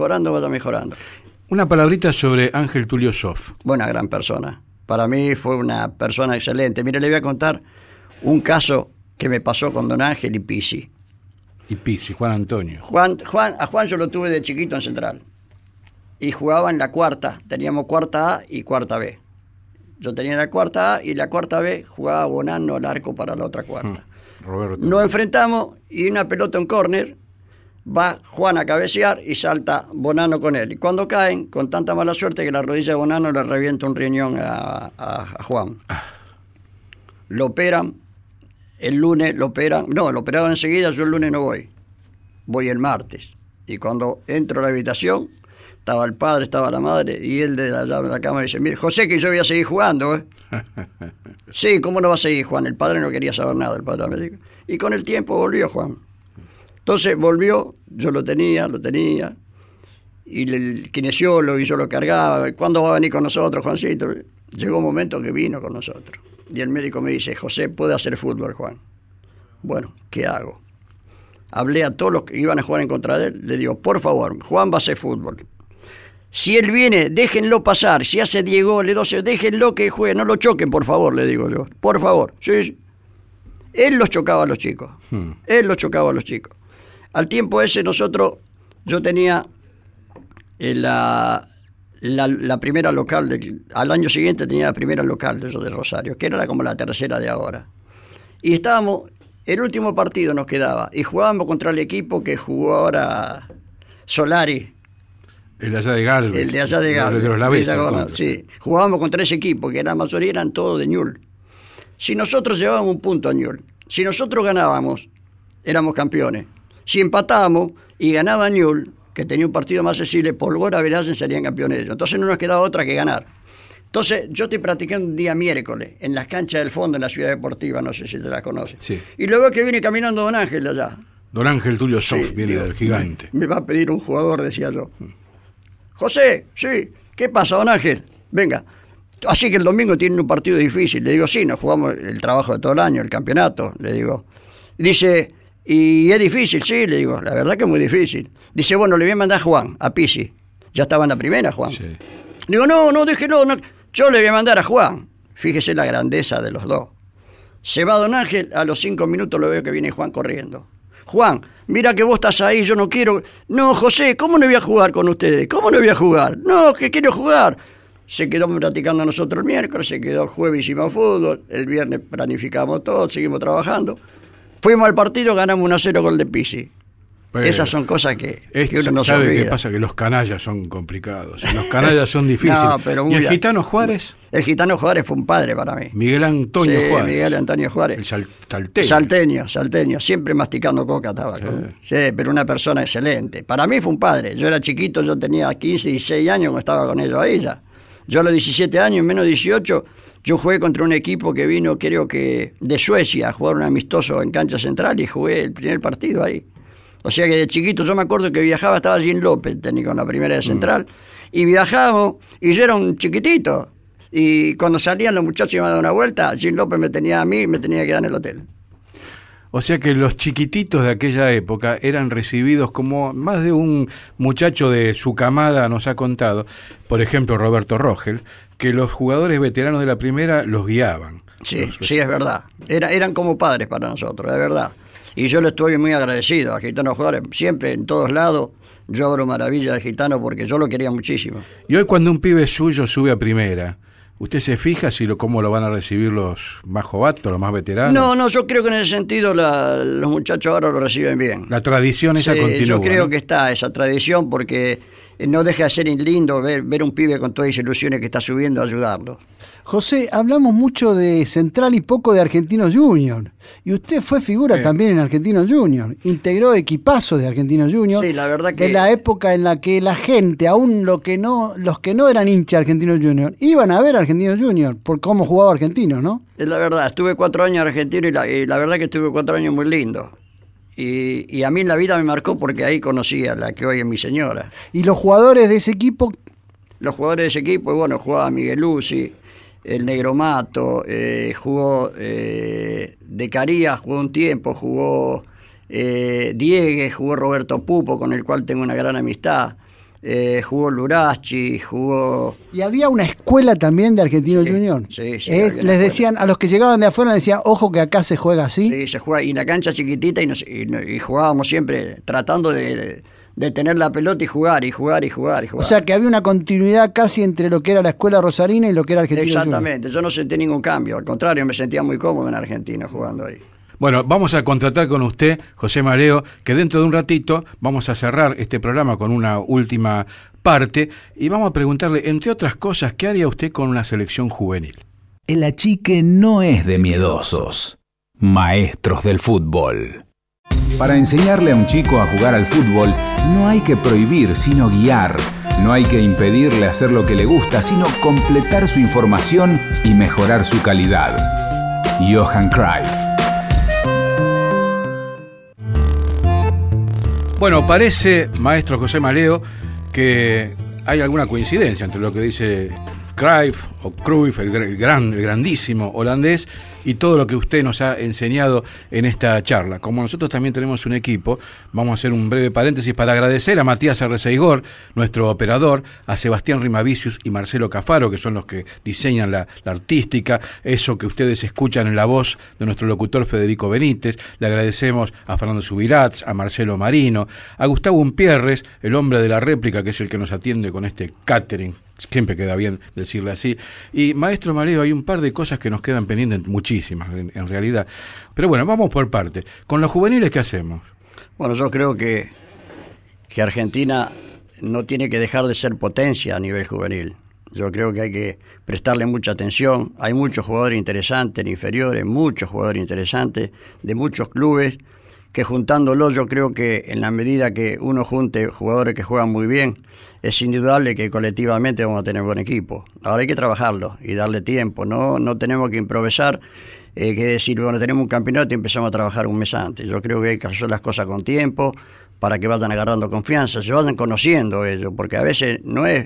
Una palabrita sobre Ángel Tulio Zoff. Buena gran persona. Para mí fue una persona excelente. Mire, le voy a contar un caso que me pasó con don Ángel y Pizzi. Y Pizzi, Juan Antonio. A Juan yo lo tuve de chiquito en Central. Y jugaba en la cuarta. Teníamos cuarta A y cuarta B. Yo tenía la cuarta A y la cuarta B jugaba Bonanno al arco para la otra cuarta. Roberto. Nos enfrentamos y una pelota en córner, va Juan a cabecear y salta Bonanno con él. Y cuando caen, con tanta mala suerte que la rodilla de Bonanno le revienta un riñón a Juan. Lo operan, el lunes lo operaron enseguida, yo el lunes no voy el martes. Y cuando entro a la habitación, estaba el padre, estaba la madre, y él de la cama dice, mire, José, que yo voy a seguir jugando, ¿eh? Sí, ¿cómo no va a seguir Juan? El padre no quería saber nada, el padre me dijo. Y con el tiempo volvió Juan. Entonces volvió, yo lo tenía, y el kinesiólogo y yo lo cargaba. ¿Cuándo va a venir con nosotros, Juancito? Llegó un momento que vino con nosotros. Y el médico me dice, José, puede hacer fútbol, Juan. Bueno, ¿qué hago? Hablé a todos los que iban a jugar en contra de él, le digo, por favor, Juan va a hacer fútbol. Si él viene, déjenlo pasar. Si hace 10 goles, 12, déjenlo que juegue. No lo choquen, por favor, le digo yo. Por favor. Sí. Él los chocaba a los chicos. Al tiempo ese yo tenía la primera local, al año siguiente tenía la primera local de Rosario, que era como la tercera de ahora. Y estábamos, el último partido nos quedaba, y jugábamos contra el equipo que jugó ahora Solari. El de allá de Galvez. El de allá de Galvez. De los Lavesa, sí, jugábamos contra ese equipo, que la mayoría eran todos de Ñul. Si nosotros llevábamos un punto a Ñul, si nosotros ganábamos, éramos campeones. Si empatábamos y ganaba Ñul, que tenía un partido más accesible, Polgora, Velázquez serían campeones ellos. Entonces no nos quedaba otra que ganar. Entonces yo estoy practicando un día miércoles en las canchas del fondo en la Ciudad Deportiva, no sé si te las conoces. Sí. Y luego que viene caminando don Ángel de allá. Don Ángel Tulio Zoff, Sí, viene del Gigante. Me va a pedir un jugador, decía yo. José, sí, ¿qué pasa, don Ángel? Venga. Así que el domingo tienen un partido difícil. Le digo, sí, nos jugamos el trabajo de todo el año, el campeonato, le digo. Dice, ¿y es difícil? Sí, le digo, la verdad que es muy difícil. Dice, bueno, le voy a mandar a Juan, a Pizzi. Ya estaba en la primera, Juan. Sí. Le digo, no, déjelo, no. Yo le voy a mandar a Juan. Fíjese la grandeza de los dos. Se va don Ángel, a los 5 minutos lo veo que viene Juan corriendo. Juan, mira que vos estás ahí, yo no quiero... No, José, ¿cómo no voy a jugar con ustedes? ¿Cómo no voy a jugar? No, que quiero jugar. Se quedó practicando nosotros el miércoles, se quedó el jueves, hicimos fútbol, el viernes planificamos todo, seguimos trabajando. Fuimos al partido, ganamos 1-0 gol de Pizzi. Pero esas son cosas que uno no ¿sabe olvida. qué pasa? Que los canallas son complicados. Los canallas son difíciles. No, pero ¿Y el Gitano Juárez? El Gitano Juárez fue un padre para mí. Miguel Antonio Juárez. Miguel Antonio Juárez. El salteño. Salteño, siempre masticando coca tabaco. Sí, pero una persona excelente. Para mí fue un padre. Yo era chiquito, yo tenía 15, 16 años cuando estaba con ellos ahí ya. Yo a los 17 años, menos 18, yo jugué contra un equipo que vino, creo que de Suecia, a jugar un amistoso en cancha central y jugué el primer partido ahí. O sea que de chiquito yo me acuerdo que viajaba, estaba Jim López, técnico en la primera de Central, y viajábamos, y yo era un chiquitito. Y cuando salían los muchachos iban a dar una vuelta, Jim López me tenía a mí y me tenía que quedar en el hotel. O sea que los chiquititos de aquella época eran recibidos como más de un muchacho de su camada nos ha contado, por ejemplo Roberto Rogel, que los jugadores veteranos de la primera los guiaban. Sí, sí, es verdad. Eran como padres para nosotros, es verdad. Y yo le estoy muy agradecido a Gitanos jugadores, siempre en todos lados. Yo hablo maravilla de Gitano porque yo lo quería muchísimo. Y hoy cuando un pibe suyo sube a primera, ¿usted se fija cómo lo van a recibir los más jovatos, los más veteranos? No, yo creo que en ese sentido los muchachos ahora lo reciben bien. La tradición esa continúa. Yo creo, ¿no?, que está está esa tradición porque no deja de ser lindo ver un pibe con todas esas ilusiones que está subiendo a ayudarlo. José, hablamos mucho de Central y poco de Argentinos Juniors. Y usted fue figura también en Argentinos Juniors. Integró equipazos de Argentinos Juniors. Sí, la verdad que... De la época en la que la gente, aún los que no eran hinchas de Argentinos Juniors, iban a ver Argentinos Juniors por cómo jugaba Argentinos, ¿no? Es la verdad, estuve 4 años en Argentino y la verdad que estuve 4 años muy lindos. Y a mí en la vida me marcó porque ahí conocí a la que hoy es mi señora. ¿Y los jugadores de ese equipo? Los jugadores de ese equipo, bueno, jugaba Miguel Lucy, el Negro Mato, jugó De Carías, jugó un tiempo, jugó Diegues, jugó Roberto Pupo, con el cual tengo una gran amistad, jugó Lurachi, jugó... Y había una escuela también de Argentinos Juniors. Sí, les decían, a los que llegaban de afuera, les decían, ojo que acá se juega así. Sí, se juega, y la cancha chiquitita, y jugábamos siempre tratando de tener la pelota y jugar. O sea que había una continuidad casi entre lo que era la escuela rosarina y lo que era Argentinos Juniors. Exactamente, yo no sentí ningún cambio, al contrario, me sentía muy cómodo en Argentina jugando ahí. Bueno, vamos a contratar con usted, José Maleo, que dentro de un ratito vamos a cerrar este programa con una última parte y vamos a preguntarle, entre otras cosas, ¿qué haría usted con una selección juvenil? El achique no es de miedosos, maestros del fútbol. Para enseñarle a un chico a jugar al fútbol, no hay que prohibir, sino guiar. No hay que impedirle hacer lo que le gusta, sino completar su información y mejorar su calidad. Johan Cruyff. Bueno, parece, maestro José Maleo, que hay alguna coincidencia entre lo que dice Cruyff o Cruyff, el grandísimo holandés, y todo lo que usted nos ha enseñado en esta charla. Como nosotros también tenemos un equipo, vamos a hacer un breve paréntesis para agradecer a Matías Arreceigor, nuestro operador, a Sebastián Rimavicius y Marcelo Cafaro, que son los que diseñan la artística, eso que ustedes escuchan en la voz de nuestro locutor Federico Benítez. Le agradecemos a Fernando Subirats, a Marcelo Marino, a Gustavo Umpierres, el hombre de la réplica, que es el que nos atiende con este catering. Siempre queda bien decirle así. Y maestro Maleo, hay un par de cosas que nos quedan pendientes, muchísimas en realidad. Pero bueno, vamos por parte. Con los juveniles, ¿qué hacemos? Bueno, yo creo que Argentina no tiene que dejar de ser potencia a nivel juvenil. Yo creo que hay que prestarle mucha atención. Hay muchos jugadores interesantes en inferiores, muchos jugadores interesantes de muchos clubes, que juntándolos yo creo que en la medida que uno junte jugadores que juegan muy bien, es indudable que colectivamente vamos a tener buen equipo. Ahora hay que trabajarlo y darle tiempo, no tenemos que improvisar, que decir, bueno, tenemos un campeonato y empezamos a trabajar un mes antes. Yo creo que hay que hacer las cosas con tiempo para que vayan agarrando confianza, se vayan conociendo ellos, porque a veces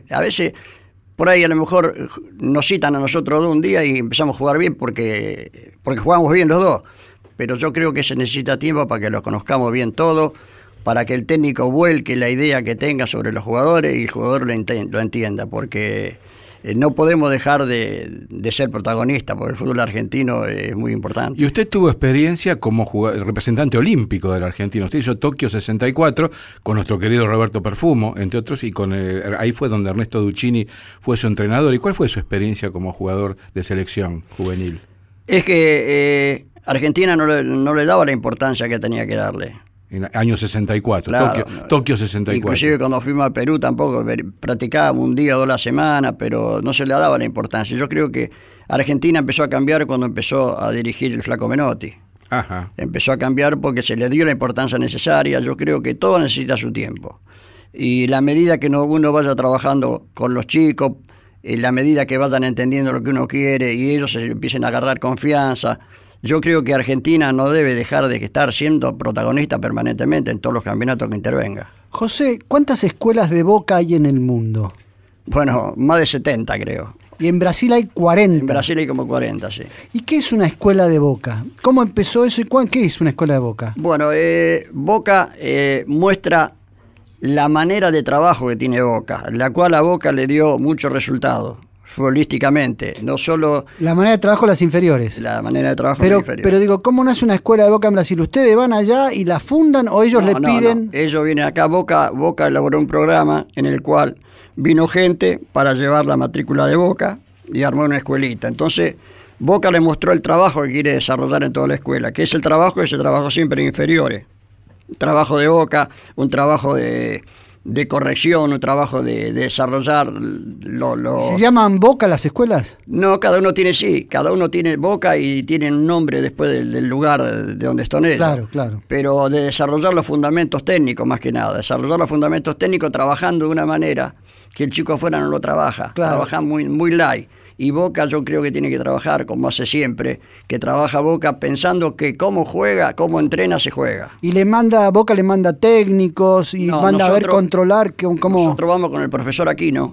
por ahí a lo mejor nos citan a nosotros dos un día y empezamos a jugar bien porque jugamos bien los dos. Pero yo creo que se necesita tiempo para que los conozcamos bien todos, para que el técnico vuelque la idea que tenga sobre los jugadores y el jugador lo entienda, porque no podemos dejar de ser protagonistas, porque el fútbol argentino es muy importante. Y usted tuvo experiencia como representante olímpico del argentino. Usted hizo Tokio 64 con nuestro querido Roberto Perfumo, entre otros, y ahí fue donde Ernesto Duccini fue su entrenador. ¿Y cuál fue su experiencia como jugador de selección juvenil? Es que Argentina no le daba la importancia que tenía que darle. En el año 64, claro, Tokio 64. Inclusive cuando fuimos a Perú tampoco, practicábamos un día o 2 a la semana, pero no se le daba la importancia. Yo creo que Argentina empezó a cambiar cuando empezó a dirigir el Flaco Menotti. Ajá. Empezó a cambiar porque se le dio la importancia necesaria. Yo creo que todo necesita su tiempo. Y la medida que uno vaya trabajando con los chicos, la medida que vayan entendiendo lo que uno quiere y ellos se empiecen a agarrar confianza, yo creo que Argentina no debe dejar de estar siendo protagonista permanentemente en todos los campeonatos que intervenga. José, ¿cuántas escuelas de Boca hay en el mundo? Bueno, más de 70 creo. Y en Brasil hay 40. En Brasil hay como 40, sí. ¿Y qué es una escuela de Boca? ¿Cómo empezó eso y qué es una escuela de Boca? Bueno, Boca muestra la manera de trabajo que tiene Boca, la cual a Boca le dio muchos resultados, futbolísticamente, no solo... La manera de trabajo de las inferiores. La manera de trabajo de las inferiores. Pero digo, ¿cómo nace una escuela de Boca en Brasil? ¿Ustedes van allá y la fundan o ellos piden...? No. Ellos vienen acá, Boca elaboró un programa en el cual vino gente para llevar la matrícula de Boca y armó una escuelita. Entonces, Boca le mostró el trabajo que quiere desarrollar en toda la escuela, que es el trabajo siempre en inferiores. Trabajo de Boca, un trabajo de corrección, un trabajo de desarrollar ¿Se llaman Boca las escuelas? No, cada uno tiene Boca y tiene un nombre después del lugar de donde están ellos. Claro. Pero de desarrollar los fundamentos técnicos más que nada, desarrollar los fundamentos técnicos trabajando de una manera que el chico afuera no lo trabaja, trabaja muy light. Y Boca yo creo que tiene que trabajar, como hace siempre, que trabaja Boca pensando que cómo juega, cómo entrena, se juega. Y Boca le manda técnicos y manda a ver, controlar cómo... Nosotros vamos con el profesor Aquino,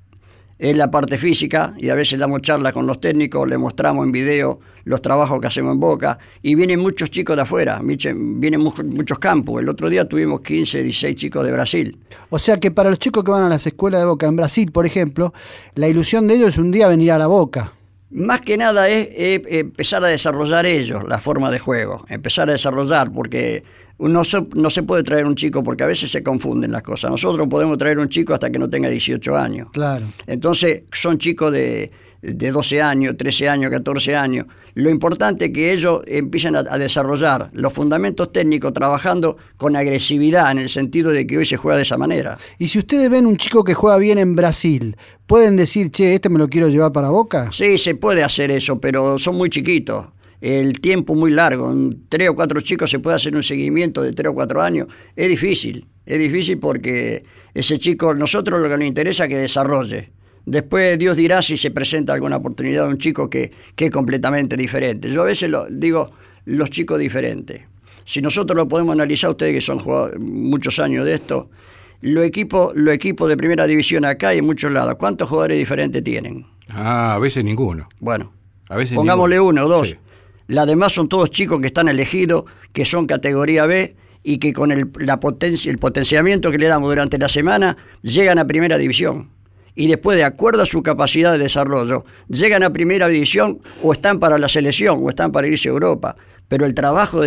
en la parte física, y a veces damos charlas con los técnicos, le mostramos en video los trabajos que hacemos en Boca, y vienen muchos chicos de afuera, vienen muchos campos. El otro día tuvimos 15, 16 chicos de Brasil. O sea que para los chicos que van a las escuelas de Boca en Brasil, por ejemplo, la ilusión de ellos es un día venir a la Boca. Más que nada es empezar a desarrollar ellos la forma de juego, empezar a desarrollar, porque no se puede traer un chico, porque a veces se confunden las cosas. Nosotros podemos traer un chico hasta que no tenga 18 años. Claro. Entonces son chicos de 12 años, 13 años, 14 años. Lo importante es que ellos empiecen a desarrollar los fundamentos técnicos trabajando con agresividad, en el sentido de que hoy se juega de esa manera. Y si ustedes ven un chico que juega bien en Brasil, ¿pueden decir, este me lo quiero llevar para Boca? Sí, se puede hacer eso, pero son muy chiquitos. El tiempo muy largo, en 3 o 4 chicos se puede hacer un seguimiento de 3 o 4 años. Es difícil porque ese chico, nosotros lo que nos interesa es que desarrolle. Después Dios dirá si se presenta alguna oportunidad de un chico que es completamente diferente. Yo a veces digo los chicos diferentes. Si nosotros lo podemos analizar, ustedes que son jugadores muchos años de esto, los equipos de primera división acá y en muchos lados, ¿cuántos jugadores diferentes tienen? A veces ninguno. Bueno, a veces pongámosle ninguno. 1 o 2. Sí. Las demás son todos chicos que están elegidos, que son categoría B y que con el potenciamiento que le damos durante la semana llegan a primera división. Y después, de acuerdo a su capacidad de desarrollo, llegan a primera división o están para la selección o están para irse a Europa. Pero el trabajo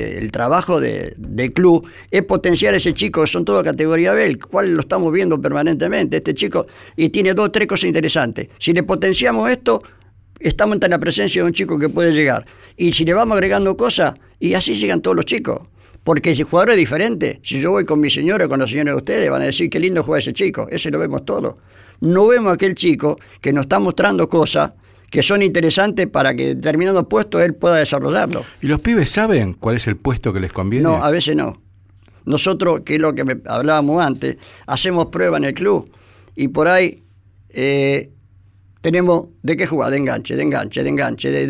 del club es potenciar a ese chico, que son todos categoría B, el cual lo estamos viendo permanentemente. Este chico y tiene 2 o 3 cosas interesantes. Si le potenciamos esto, estamos ante la presencia de un chico que puede llegar. Y si le vamos agregando cosas, y así llegan todos los chicos. Porque si el jugador es diferente, si yo voy con mi señora o con la señora de ustedes, van a decir qué lindo juega ese chico. Ese lo vemos todo. No vemos a aquel chico que nos está mostrando cosas que son interesantes para que en determinado puesto él pueda desarrollarlo. ¿Y los pibes saben cuál es el puesto que les conviene? No, a veces no. Nosotros, que es lo que hablábamos antes, hacemos prueba en el club y por ahí tenemos de qué jugar, de enganche, de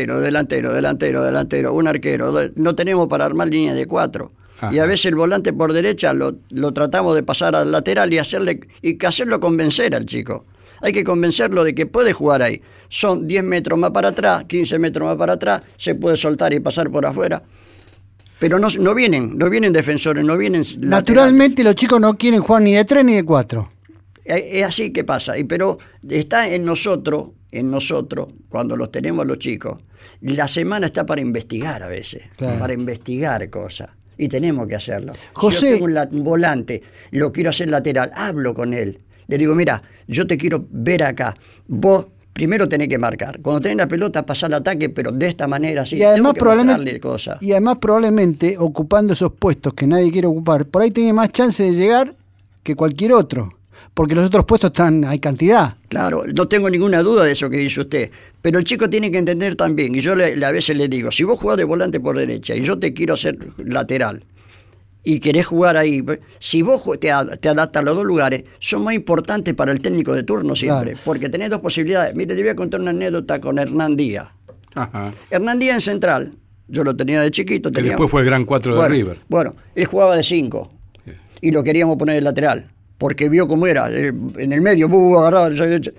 delantero, un arquero. No tenemos para armar línea de 4. Ajá. Y a veces el volante por derecha lo tratamos de pasar al lateral y hacerlo convencer al chico. Hay que convencerlo de que puede jugar ahí. Son 10 metros más para atrás, 15 metros más para atrás, se puede soltar y pasar por afuera. Pero no vienen defensores, no vienen laterales. Naturalmente los chicos no quieren jugar ni de 3 ni de 4. Es así que pasa, pero está en nosotros, cuando los tenemos los chicos, la semana está para investigar a veces, claro, para investigar cosas. Y tenemos que hacerlo. José, si yo tengo un volante, lo quiero hacer lateral, hablo con él. Le digo, mira, yo te quiero ver acá. Vos primero tenés que marcar. Cuando tenés la pelota, pasar al ataque, pero de esta manera, así. Y además, probablemente, ocupando esos puestos que nadie quiere ocupar, por ahí tiene más chance de llegar que cualquier otro. Porque los otros puestos hay cantidad. Claro, no tengo ninguna duda de eso que dice usted. Pero el chico tiene que entender también, y yo a veces le digo, si vos jugás de volante por derecha y yo te quiero hacer lateral y querés jugar ahí, si vos te adaptas a los 2 lugares, son más importantes para el técnico de turno siempre, claro, porque tenés 2 posibilidades. Mire, te voy a contar una anécdota con Hernán Díaz. Ajá. Hernán Díaz en Central, yo lo tenía de chiquito. Que después fue el gran 4 de River. Bueno, él jugaba de 5 y lo queríamos poner de lateral, porque vio cómo era, en el medio, agarraba.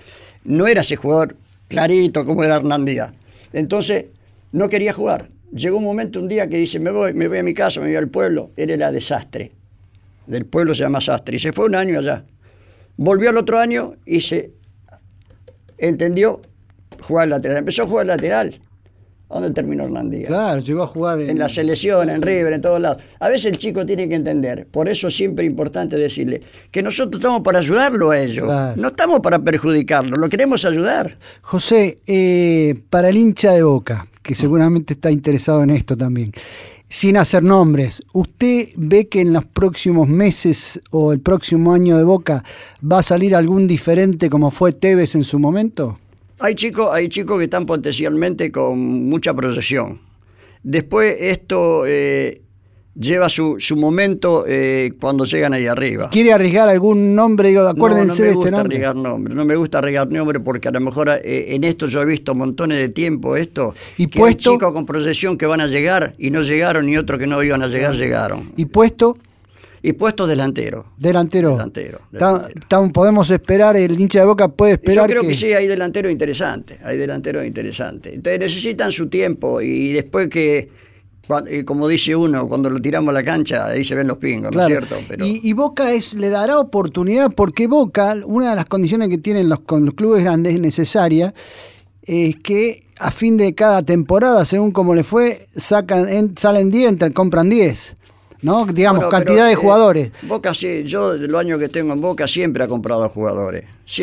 no era ese jugador clarito como era Hernán Díaz. Entonces, no quería jugar. Llegó un momento, un día que dice, me voy a mi casa, me voy al pueblo. Él era de Sastre. Del pueblo se llama Sastre. Y se fue un año allá. Volvió al otro año y se entendió jugar lateral. Empezó a jugar lateral. ¿A dónde terminó Hernán Díaz? Claro, llegó a jugar en la selección, en River, en todos lados. A veces el chico tiene que entender, por eso siempre es importante decirle que nosotros estamos para ayudarlo a ellos, claro. No estamos para perjudicarlo, lo queremos ayudar. José, para el hincha de Boca, que seguramente está interesado en esto también, sin hacer nombres, ¿usted ve que en los próximos meses o el próximo año de Boca va a salir algún diferente como fue Tevez en su momento? Hay chicos que están potencialmente con mucha proyección. Después esto lleva su momento cuando llegan ahí arriba. ¿Quiere arriesgar algún nombre? Digo, acuérdense de este nombre. No me gusta arriesgar nombre porque a lo mejor en esto yo he visto montones de tiempo esto. ¿Y que puesto? Hay chicos con proyección que van a llegar y no llegaron, y otros que no iban a llegar, llegaron. ¿Y puesto? Y puesto delantero. Delantero. Podemos esperar, el hincha de Boca puede esperar. Yo creo que sí, hay delanteros interesantes. Entonces necesitan su tiempo y después que, como dice uno, cuando lo tiramos a la cancha, ahí se ven los pingos, claro. ¿No es cierto? Pero... Y Boca le dará oportunidad, porque Boca, una de las condiciones que tienen con los clubes grandes es necesaria, es que a fin de cada temporada, según como le fue, salen 10, compran 10. ¿No? Digamos, bueno, cantidad de jugadores. Boca sí, yo los años que tengo en Boca siempre ha comprado jugadores.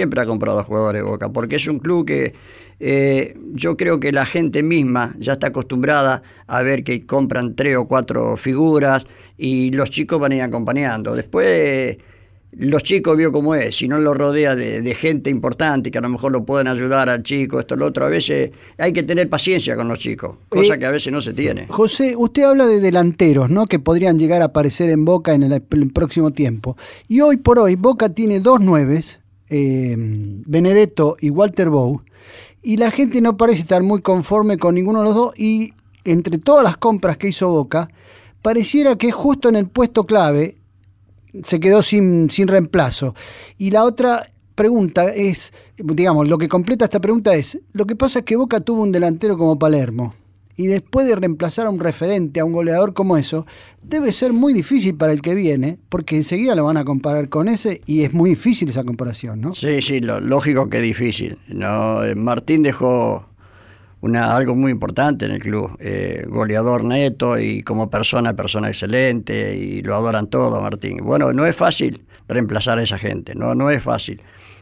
Boca, porque es un club que yo creo que la gente misma ya está acostumbrada a ver que compran 3 o 4 figuras y los chicos van a ir acompañando. Después los chicos vio cómo es, si no lo rodea de gente importante que a lo mejor lo pueden ayudar al chico, esto, lo otro, a veces hay que tener paciencia con los chicos, cosa que a veces no se tiene. José, usted habla de delanteros, ¿no?, que podrían llegar a aparecer en Boca en el próximo tiempo, y hoy por hoy Boca tiene 2 9, Benedetto y Walter Bow, y la gente no parece estar muy conforme con ninguno de los dos, y entre todas las compras que hizo Boca, pareciera que justo en el puesto clave se quedó sin reemplazo. Y la otra pregunta es, digamos, lo que completa esta pregunta es, lo que pasa es que Boca tuvo un delantero como Palermo, y después de reemplazar a un referente, a un goleador como eso, debe ser muy difícil para el que viene, porque enseguida lo van a comparar con ese, y es muy difícil esa comparación, ¿no? Sí, lógico que es difícil. No, Martín dejó algo muy importante en el club, goleador neto y como persona excelente, y lo adoran todo, Martín. Bueno, no es fácil reemplazar a esa gente, no es fácil.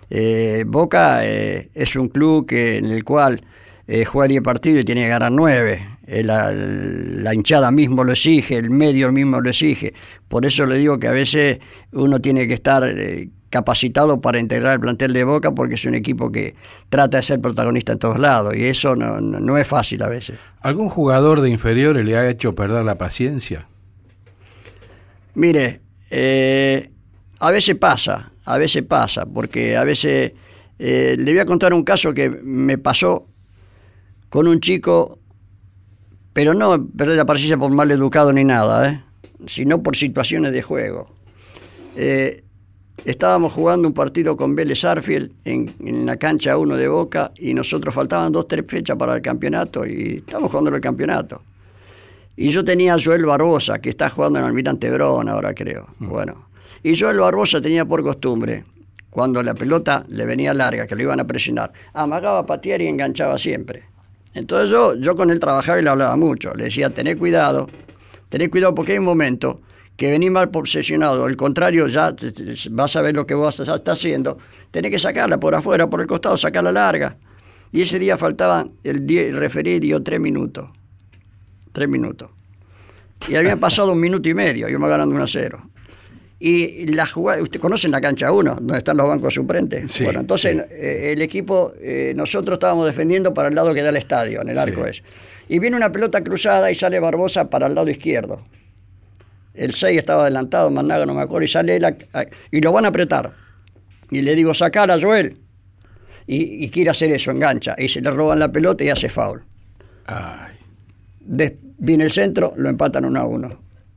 Boca es un club en el cual juega 10 partidos y tiene que ganar 9. La hinchada mismo lo exige, el medio mismo lo exige. Por eso le digo que a veces uno tiene que estar capacitado para integrar el plantel de Boca, porque es un equipo que trata de ser protagonista en todos lados, y eso no es fácil a veces. ¿Algún jugador de inferiores le ha hecho perder la paciencia? Mire, a veces pasa, porque a veces le voy a contar un caso que me pasó con un chico, pero no perder la paciencia por mal educado ni nada, sino por situaciones de juego. Estábamos jugando un partido con Vélez Arfield en la cancha 1 de Boca, y nosotros faltaban 2-3 fechas para el campeonato y estábamos jugando el campeonato. Y yo tenía a Joel Barbosa, que está jugando en Almirante Brown ahora, creo. Bueno, y Joel Barbosa tenía por costumbre, cuando la pelota le venía larga, que lo iban a presionar, amagaba a patear y enganchaba siempre. Entonces yo con él trabajaba y le hablaba mucho. Le decía, tené cuidado porque hay un momento que venís mal posesionado, al contrario, ya vas a ver lo que vos estás haciendo, tenés que sacarla por afuera, por el costado, sacarla larga. Y ese día faltaban, el referí dio 3 minutos. 3 minutos. Y habían pasado 1 minuto y medio, íbamos ganando 1-0. Y la jugada, ¿usted conoce la cancha 1, donde están los bancos suplentes? Sí, bueno, entonces sí. El equipo, nosotros estábamos defendiendo para el lado que da el estadio, en el arco ese. Y viene una pelota cruzada y sale Barbosa para el lado izquierdo. El 6 estaba adelantado, Managa no me acuerdo, y sale él y lo van a apretar. Y le digo, sacala, Joel. Y quiere hacer eso, engancha. Y se le roban la pelota y hace foul. Ay. Viene el centro, lo empatan 1-1.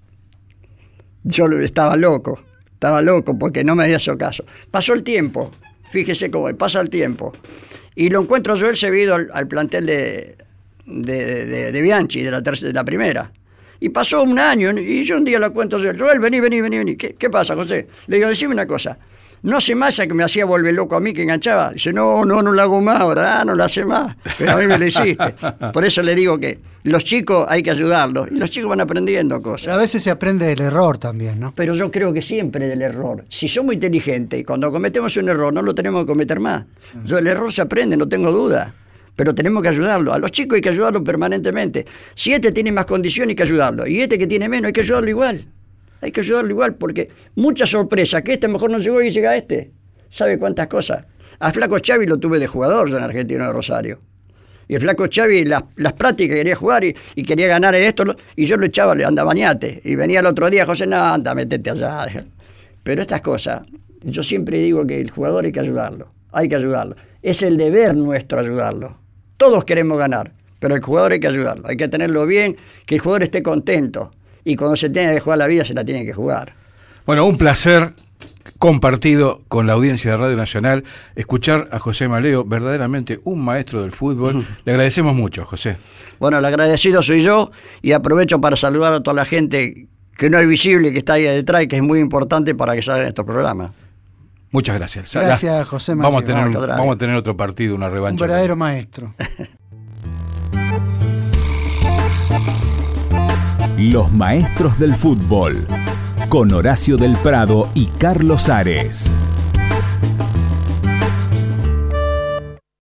Yo estaba loco porque no me había hecho caso. Pasó el tiempo, fíjese cómo pasa el tiempo. Y lo encuentro yo, él se había ido al plantel de Bianchi, de la primera. Y pasó un año, y yo un día lo cuento yo, Joel, vení. ¿Qué pasa, José? Le digo, decime una cosa. No hace más que me hacía volver loco a mí, que enganchaba. Dice, no lo hago más ahora, no lo hace más. Pero a mí me lo hiciste. Por eso le digo que los chicos hay que ayudarlos. Y los chicos van aprendiendo cosas. A veces se aprende del error también, ¿no? Pero yo creo que siempre del error. Si somos inteligentes y cuando cometemos un error no lo tenemos que cometer más. El error se aprende, no tengo duda. Pero tenemos que ayudarlo. A los chicos hay que ayudarlo permanentemente. Si este tiene más condiciones, hay que ayudarlo. Y este que tiene menos, hay que ayudarlo igual. Hay que ayudarlo igual, porque mucha sorpresa, que este mejor no llegó y llega este. ¿Sabe cuántas cosas? A Flaco Xavi lo tuve de jugador yo en Argentino de Rosario. Y el Flaco Xavi, las prácticas, quería jugar y quería ganar esto, y yo lo echaba, le anda, bañate. Y venía el otro día, José, no, anda, métete allá. Pero estas cosas, yo siempre digo que el jugador hay que ayudarlo. Es el deber nuestro ayudarlo. Todos queremos ganar, pero el jugador hay que ayudarlo, hay que tenerlo bien, que el jugador esté contento. Y cuando se tenga que jugar la vida, se la tiene que jugar. Bueno, un placer compartido con la audiencia de Radio Nacional, escuchar a José Maleo, verdaderamente un maestro del fútbol. Le agradecemos mucho, José. Bueno, el agradecido soy yo, y aprovecho para saludar a toda la gente que no es visible, que está ahí detrás y que es muy importante para que salgan estos programas. Muchas gracias. Gracias, José Maleo. Vamos a tener otro partido, una revancha. Un verdadero maestro. Los maestros del fútbol, con Horacio del Prado y Carlos Ares.